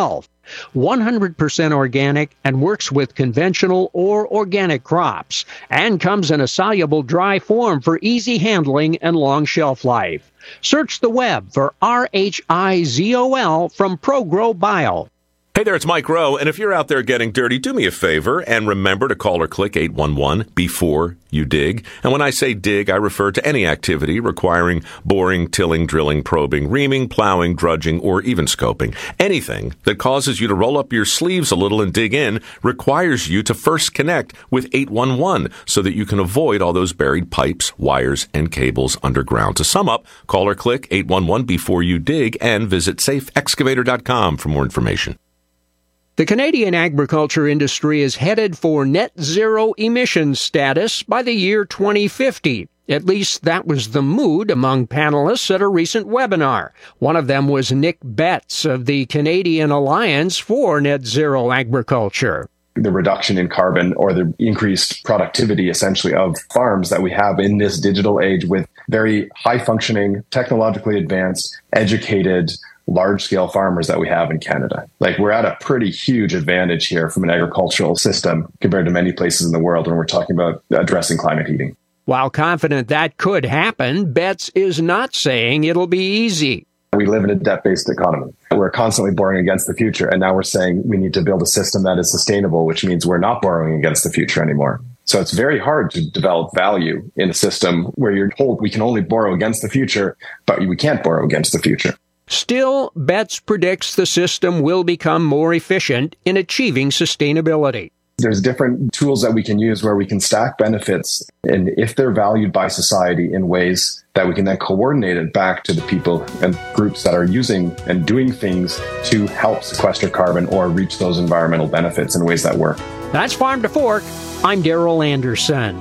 one hundred percent organic and works with conventional or organic crops, and comes in a soluble dry form for easy handling and long shelf life. Search the web for R H I Z O L from ProGrow Bio. Hey there, it's Mike Rowe, and if you're out there getting dirty, do me a favor and remember to call or click eight one one before you dig. And when I say dig, I refer to any activity requiring boring, tilling, drilling, probing, reaming, plowing, drudging, or even scoping. Anything that causes you to roll up your sleeves a little and dig in requires you to first connect with eight one one so that you can avoid all those buried pipes, wires, and cables underground. To sum up, call or click eight one one before you dig and visit safe excavator dot com for more information. The Canadian agriculture industry is headed for net zero emissions status by the year twenty fifty. At least that was the mood among panelists at a recent webinar. One of them was Nick Betts of the Canadian Alliance for Net Zero Agriculture. The reduction in carbon or the increased productivity essentially of farms that we have in this digital age with very high functioning, technologically advanced, educated, large-scale farmers that we have in Canada. Like, we're at a pretty huge advantage here from an agricultural system compared to many places in the world when we're talking about addressing climate heating. While confident that could happen, Betts is not saying it'll be easy. We live in a debt-based economy. We're constantly borrowing against the future, and now we're saying we need to build a system that is sustainable, which means we're not borrowing against the future anymore. So it's very hard to develop value in a system where you're told we can only borrow against the future, but we can't borrow against the future. Still, Betts predicts the system will become more efficient in achieving sustainability. There's different tools that we can use where we can stack benefits, and if they're valued by society in ways that we can then coordinate it back to the people and groups that are using and doing things to help sequester carbon or reach those environmental benefits in ways that work. That's Farm to Fork. I'm Daryl Anderson.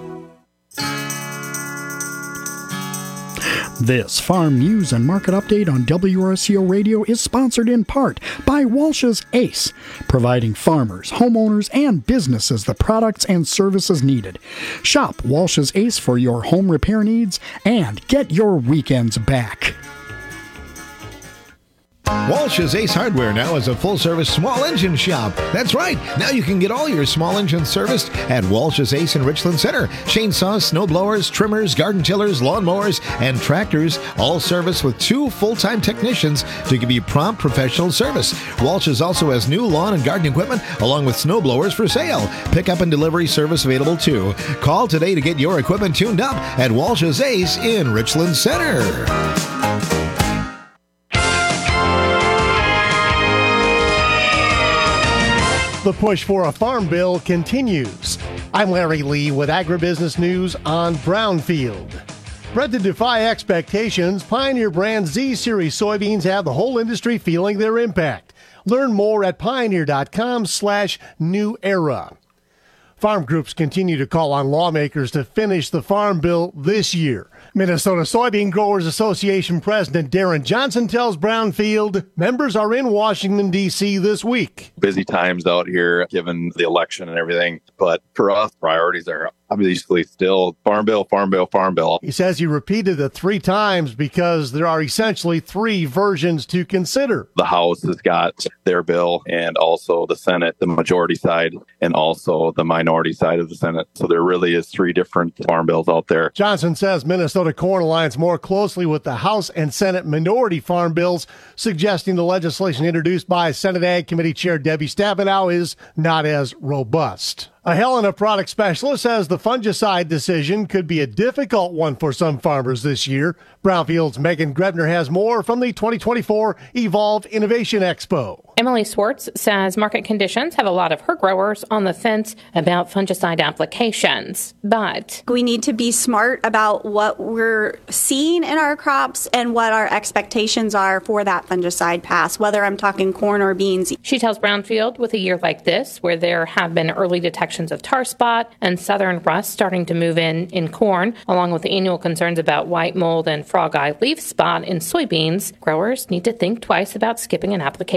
This farm news and market update on W R C O Radio is sponsored in part by Walsh's Ace, providing farmers, homeowners, and businesses the products and services needed. Shop Walsh's Ace for your home repair needs and get your weekends back. Walsh's Ace Hardware now is a full-service small engine shop. That's right. Now you can get all your small engines serviced at Walsh's Ace in Richland Center. Chainsaws, snowblowers, trimmers, garden tillers, lawnmowers, and tractors, all serviced with two full-time technicians to give you prompt professional service. Walsh's also has new lawn and garden equipment along with snowblowers for sale. Pickup and delivery service available too. Call today to get your equipment tuned up at Walsh's Ace in Richland Center. The push for a farm bill continues. I'm Larry Lee with Agribusiness News on Brownfield. Bred to defy expectations, Pioneer brand Z-Series soybeans have the whole industry feeling their impact. Learn more at pioneer.com slash new era. Farm groups continue to call on lawmakers to finish the farm bill this year. Minnesota Soybean Growers Association President Darren Johnson tells Brownfield members are in Washington, D C this week. Busy times out here, given the election and everything. But for us, priorities are obviously still farm bill, farm bill, farm bill. He says he repeated it three times because there are essentially three versions to consider. The House has got their bill, and also the Senate, the majority side, and also the minority side of the Senate. So there really is three different farm bills out there. Johnson says Minnesota Corn aligns more closely with the House and Senate minority farm bills, suggesting the legislation introduced by Senate Ag Committee Chair Debbie Stabenow is not as robust. A Helena product specialist says the fungicide decision could be a difficult one for some farmers this year. Brownfield's Megan Grebner has more from the twenty twenty-four Evolve Innovation Expo. Emily Swartz says market conditions have a lot of her growers on the fence about fungicide applications, but we need to be smart about what we're seeing in our crops and what our expectations are for that fungicide pass, whether I'm talking corn or beans. She tells Brownfield with a year like this, where there have been early detections of tar spot and southern rust starting to move in in corn, along with the annual concerns about white mold and frog eye leaf spot in soybeans, growers need to think twice about skipping an application.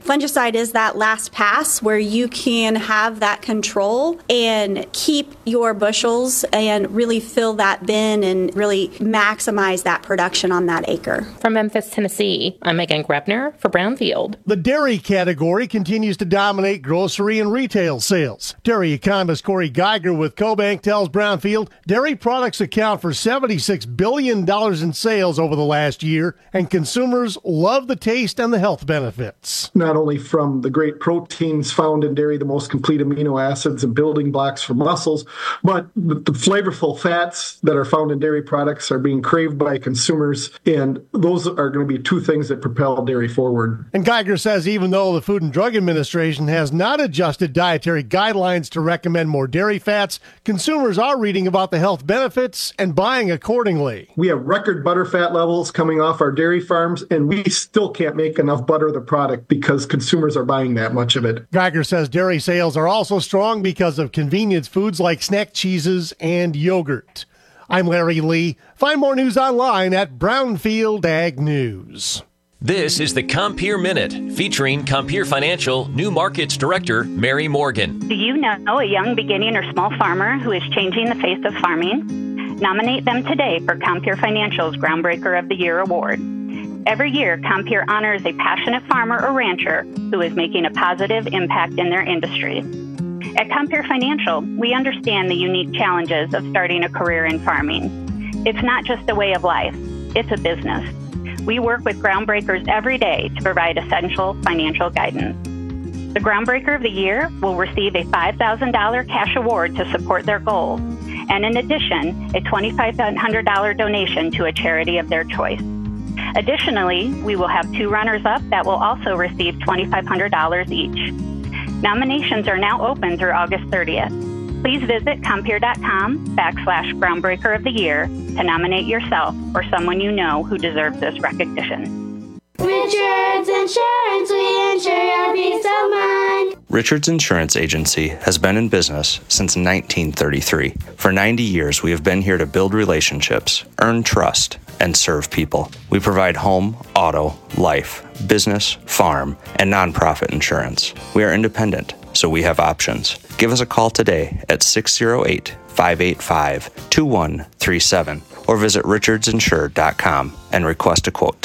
Fungicide is that last pass where you can have that control and keep your bushels and really fill that bin and really maximize that production on that acre. From Memphis, Tennessee, I'm Megan Grebner for Brownfield. The dairy category continues to dominate grocery and retail sales. Dairy economist Corey Geiger with CoBank tells Brownfield dairy products account for seventy-six billion dollars in sales over the last year, and consumers love the taste and the health benefits. Not only from the great proteins found in dairy, the most complete amino acids and building blocks for muscles, but the, the flavorful fats that are found in dairy products are being craved by consumers, and those are going to be two things that propel dairy forward. And Geiger says even though the Food and Drug Administration has not adjusted dietary guidelines to recommend more dairy fats, consumers are reading about the health benefits and buying accordingly. We have record butter fat levels coming off our dairy farms, and we still can't make enough butter of the product because consumers are buying that much of it. Geiger says dairy sales are also strong because of convenience foods like snack cheeses and yogurt. I'm Larry Lee. Find more news online at Brownfield Ag News. This is the Compeer Minute, featuring Compeer Financial New Markets Director Mary Morgan. Do you know a young beginning or small farmer who is changing the face of farming? Nominate them today for Compeer Financial's Groundbreaker of the Year award. Every year, Compeer honors a passionate farmer or rancher who is making a positive impact in their industry. At Compeer Financial, we understand the unique challenges of starting a career in farming. It's not just a way of life, it's a business. We work with Groundbreakers every day to provide essential financial guidance. The Groundbreaker of the Year will receive a five thousand dollars cash award to support their goals, and in addition, a two thousand five hundred dollars donation to a charity of their choice. Additionally, we will have two runners-up that will also receive two thousand five hundred dollars each. Nominations are now open through August thirtieth. Please visit Compeer.com backslash Groundbreaker of the Year to nominate yourself or someone you know who deserves this recognition. Richards Insurance, we insure your peace of mind. Richards Insurance Agency has been in business since nineteen thirty-three. For ninety years, we have been here to build relationships, earn trust, and serve people. We provide home, auto, life, business, farm, and nonprofit insurance. We are independent, so we have options. Give us a call today at six oh eight, five eight five, two one three seven or visit richards insure dot com and request a quote.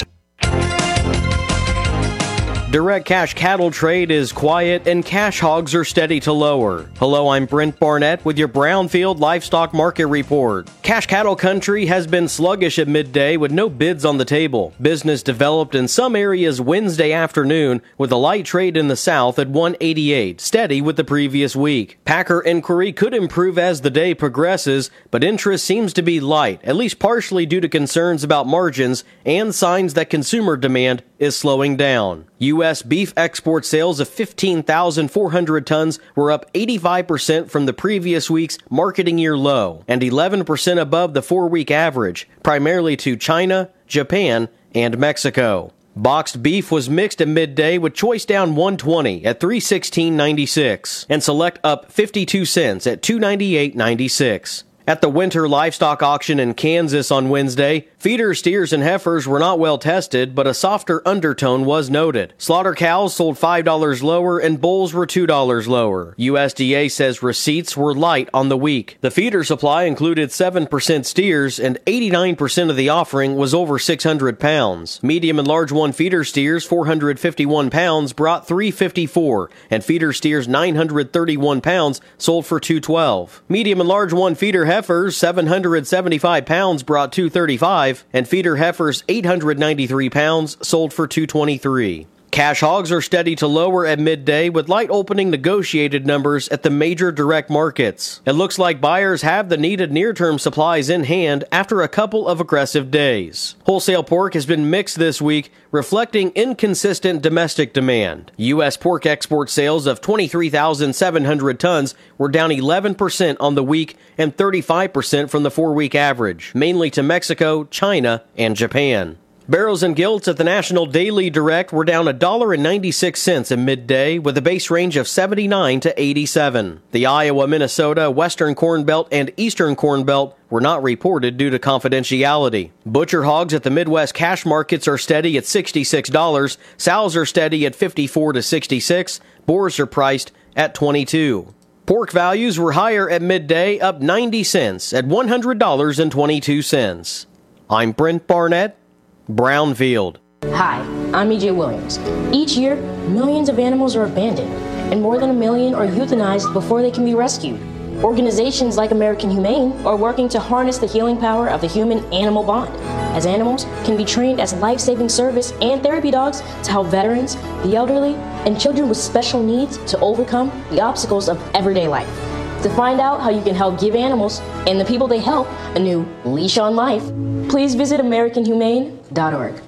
Direct cash cattle trade is quiet and cash hogs are steady to lower. Hello, I'm Brent Barnett with your Brownfield Livestock Market Report. Cash cattle country has been sluggish at midday with no bids on the table. Business developed in some areas Wednesday afternoon with a light trade in the south at one eighty-eight, steady with the previous week. Packer inquiry could improve as the day progresses, but interest seems to be light, at least partially due to concerns about margins and signs that consumer demand is slowing down. U S beef export sales of fifteen thousand four hundred tons were up eighty-five percent from the previous week's marketing year low and eleven percent above the four-week average, primarily to China, Japan, and Mexico. Boxed beef was mixed at midday with choice down one twenty at three sixteen ninety-six and select up fifty-two cents at two ninety-eight ninety-six. At the winter livestock auction in Kansas on Wednesday, feeder steers and heifers were not well tested, but a softer undertone was noted. Slaughter cows sold five dollars lower and bulls were two dollars lower. U S D A says receipts were light on the week. The feeder supply included seven percent steers and eighty-nine percent of the offering was over six hundred pounds. Medium and large one feeder steers, four hundred fifty-one pounds, brought three fifty-four, and feeder steers nine hundred thirty-one pounds sold for two twelve. Medium and large one feeder heifers, seven hundred seventy-five pounds, brought two thirty-five, and feeder heifers, eight hundred ninety-three pounds, sold for two twenty-three. Cash hogs are steady to lower at midday with light opening negotiated numbers at the major direct markets. It looks like buyers have the needed near-term supplies in hand after a couple of aggressive days. Wholesale pork has been mixed this week, reflecting inconsistent domestic demand. U S pork export sales of twenty-three thousand seven hundred tons were down eleven percent on the week and thirty-five percent from the four-week average, mainly to Mexico, China, and Japan. Barrels and gilts at the National Daily Direct were down one dollar and ninety-six cents at midday with a base range of seventy-nine to eighty-seven. The Iowa, Minnesota, Western Corn Belt, and Eastern Corn Belt were not reported due to confidentiality. Butcher hogs at the Midwest cash markets are steady at sixty-six dollars. Sows are steady at fifty-four to sixty-six. Boars are priced at twenty-two. Pork values were higher at midday, up ninety cents at one hundred dollars and twenty-two cents. I'm Brent Barnett, Brownfield. Hi, I'm E J Williams. Each year, millions of animals are abandoned, and more than a million are euthanized before they can be rescued. Organizations like American Humane are working to harness the healing power of the human-animal bond, as animals can be trained as life-saving service and therapy dogs to help veterans, the elderly, and children with special needs to overcome the obstacles of everyday life. To find out how you can help give animals and the people they help a new leash on life, please visit American Humane dot org.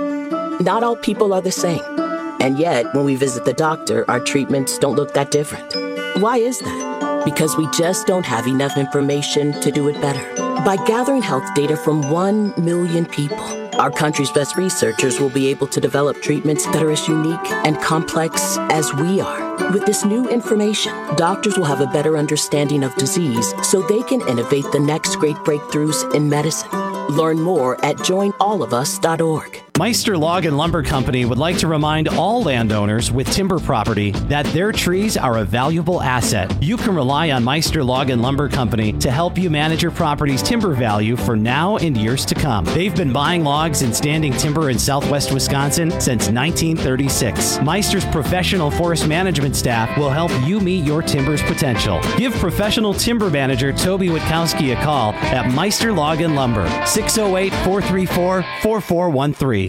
Not all people are the same, and yet when we visit the doctor, our treatments don't look that different. Why is that? Because we just don't have enough information to do it better. By gathering health data from one million people, our country's best researchers will be able to develop treatments that are as unique and complex as we are. With this new information, doctors will have a better understanding of disease so they can innovate the next great breakthroughs in medicine. Learn more at join all of us dot org. Meister Log and Lumber Company would like to remind all landowners with timber property that their trees are a valuable asset. You can rely on Meister Log and Lumber Company to help you manage your property's timber value for now and years to come. They've been buying logs and standing timber in southwest Wisconsin since nineteen thirty-six. Meister's professional forest management staff will help you meet your timber's potential. Give professional timber manager Toby Witkowski a call at Meister Log and Lumber, six oh eight, four three four, four four one three.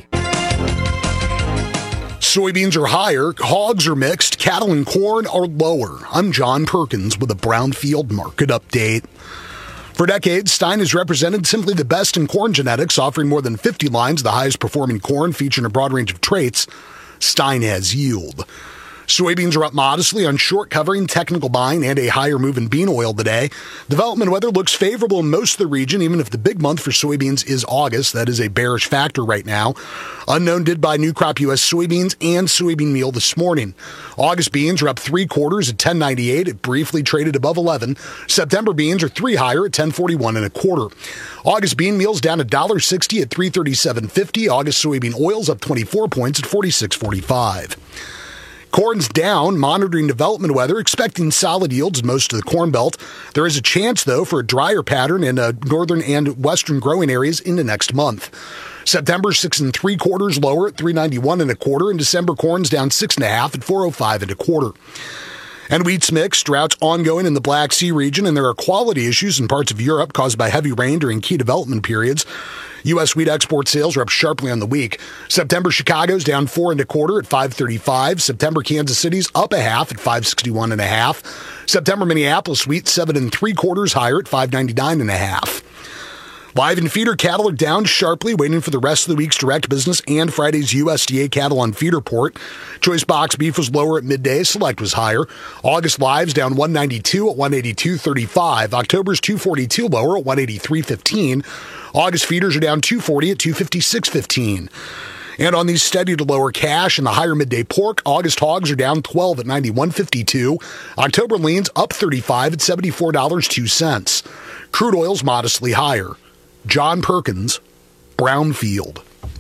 Soybeans are higher, hogs are mixed, cattle and corn are lower. I'm John Perkins with a Brownfield Market Update. For decades, Stein has represented simply the best in corn genetics, offering more than fifty lines of the highest performing corn, featuring a broad range of traits. Stein has yield. Soybeans are up modestly on short covering, technical buying, and a higher move in bean oil today. Development weather looks favorable in most of the region, even if the big month for soybeans is August. That is a bearish factor right now. Unknown did buy New Crop U S soybeans and soybean meal this morning. August beans are up three quarters at ten ninety-eight. It briefly traded above eleven. September beans are three higher at ten forty-one and a quarter. August bean meal's down one dollar sixty at three thirty-seven fifty. August soybean oil's up twenty-four points at forty-six forty-five. Corn's down, monitoring development weather, expecting solid yields in most of the Corn Belt. There is a chance, though, for a drier pattern in uh, northern and western growing areas into next month. September six and three quarters lower at three ninety-one and a quarter, and December corn's down six and a half at four oh five and a quarter. And wheat's mixed. Droughts ongoing in the Black Sea region, and there are quality issues in parts of Europe caused by heavy rain during key development periods. U S wheat export sales are up sharply on the week. September Chicago's down four and a quarter at five thirty-five. September Kansas City's up a half at five sixty-one and a half. September Minneapolis wheat seven and three quarters higher at five ninety-nine and a half. Live and feeder cattle are down sharply, waiting for the rest of the week's direct business and Friday's U S D A cattle on feed report. Choice box beef was lower at midday. Select was higher. August live's down one ninety-two at one eighty-two thirty-five. October's two forty-two lower at one eighty-three fifteen. August feeders are down two forty at two fifty-six fifteen. And on these steady to lower cash and the higher midday pork, August hogs are down twelve at ninety-one fifty-two. October leans up thirty-five at seventy-four dollars and two cents. Crude oil's modestly higher. John Perkins, Brownfield.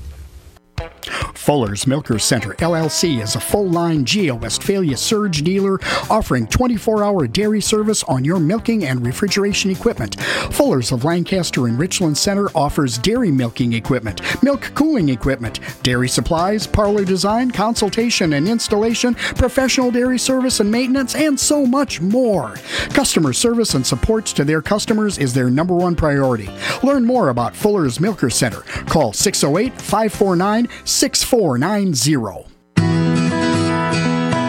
Fuller's Milker Center, L L C, is a full-line Geo Westphalia surge dealer offering twenty-four hour dairy service on your milking and refrigeration equipment. Fuller's of Lancaster and Richland Center offers dairy milking equipment, milk cooling equipment, dairy supplies, parlor design, consultation and installation, professional dairy service and maintenance, and so much more. Customer service and support to their customers is their number one priority. Learn more about Fuller's Milker Center. Call six oh eight, five four nine, six four nine zero.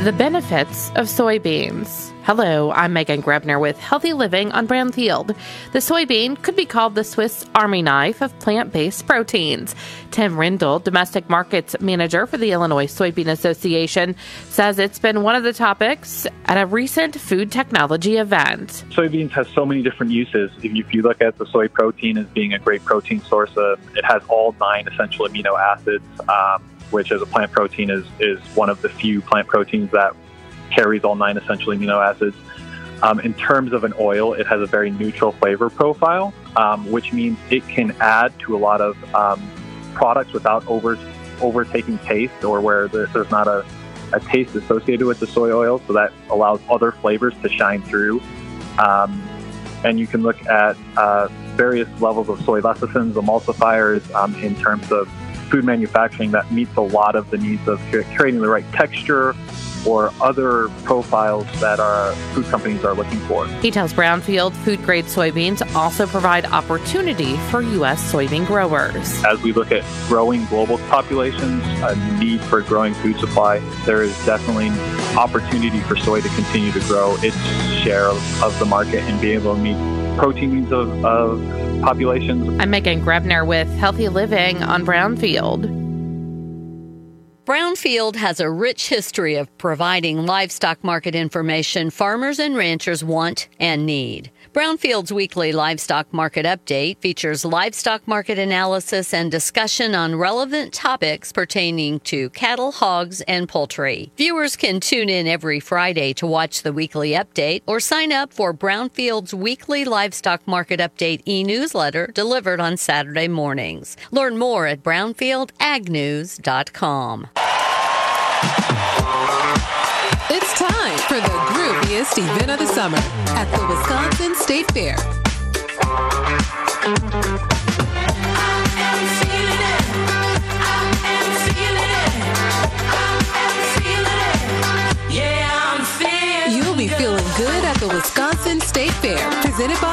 The benefits of soybeans. Hello, I'm Megan Grebner with Healthy Living on Brownfield. The soybean could be called the Swiss Army knife of plant-based proteins. Tim Rindle, Domestic Markets Manager for the Illinois Soybean Association, says it's been one of the topics at a recent food technology event. Soybeans has so many different uses. If you, if you look at the soy protein as being a great protein source, uh, it has all nine essential amino acids, um, which as a plant protein is, is one of the few plant proteins that carries all nine essential amino acids. Um, in terms of an oil, it has a very neutral flavor profile, um, which means it can add to a lot of um, products without over overtaking taste, or where there, there's not a, a taste associated with the soy oil, so that allows other flavors to shine through. Um, and you can look at uh, various levels of soy lecithins, emulsifiers, um, in terms of food manufacturing that meets a lot of the needs of creating the right texture or other profiles that our food companies are looking for. He tells Brownfield food-grade soybeans also provide opportunity for U S soybean growers. As we look at growing global populations, a need for a growing food supply, there is definitely opportunity for soy to continue to grow its share of, of the market and be able to meet protein needs of, of populations. I'm Megan Grebner with Healthy Living on Brownfield. Brownfield has a rich history of providing livestock market information farmers and ranchers want and need. Brownfield's weekly livestock market update features livestock market analysis and discussion on relevant topics pertaining to cattle, hogs, and poultry. Viewers can tune in every Friday to watch the weekly update or sign up for Brownfield's weekly livestock market update e-newsletter delivered on Saturday mornings. Learn more at brownfield ag news dot com. It's time for the grooviest event of the summer at the Wisconsin State Fair. You'll be feeling good at the Wisconsin State Fair, presented by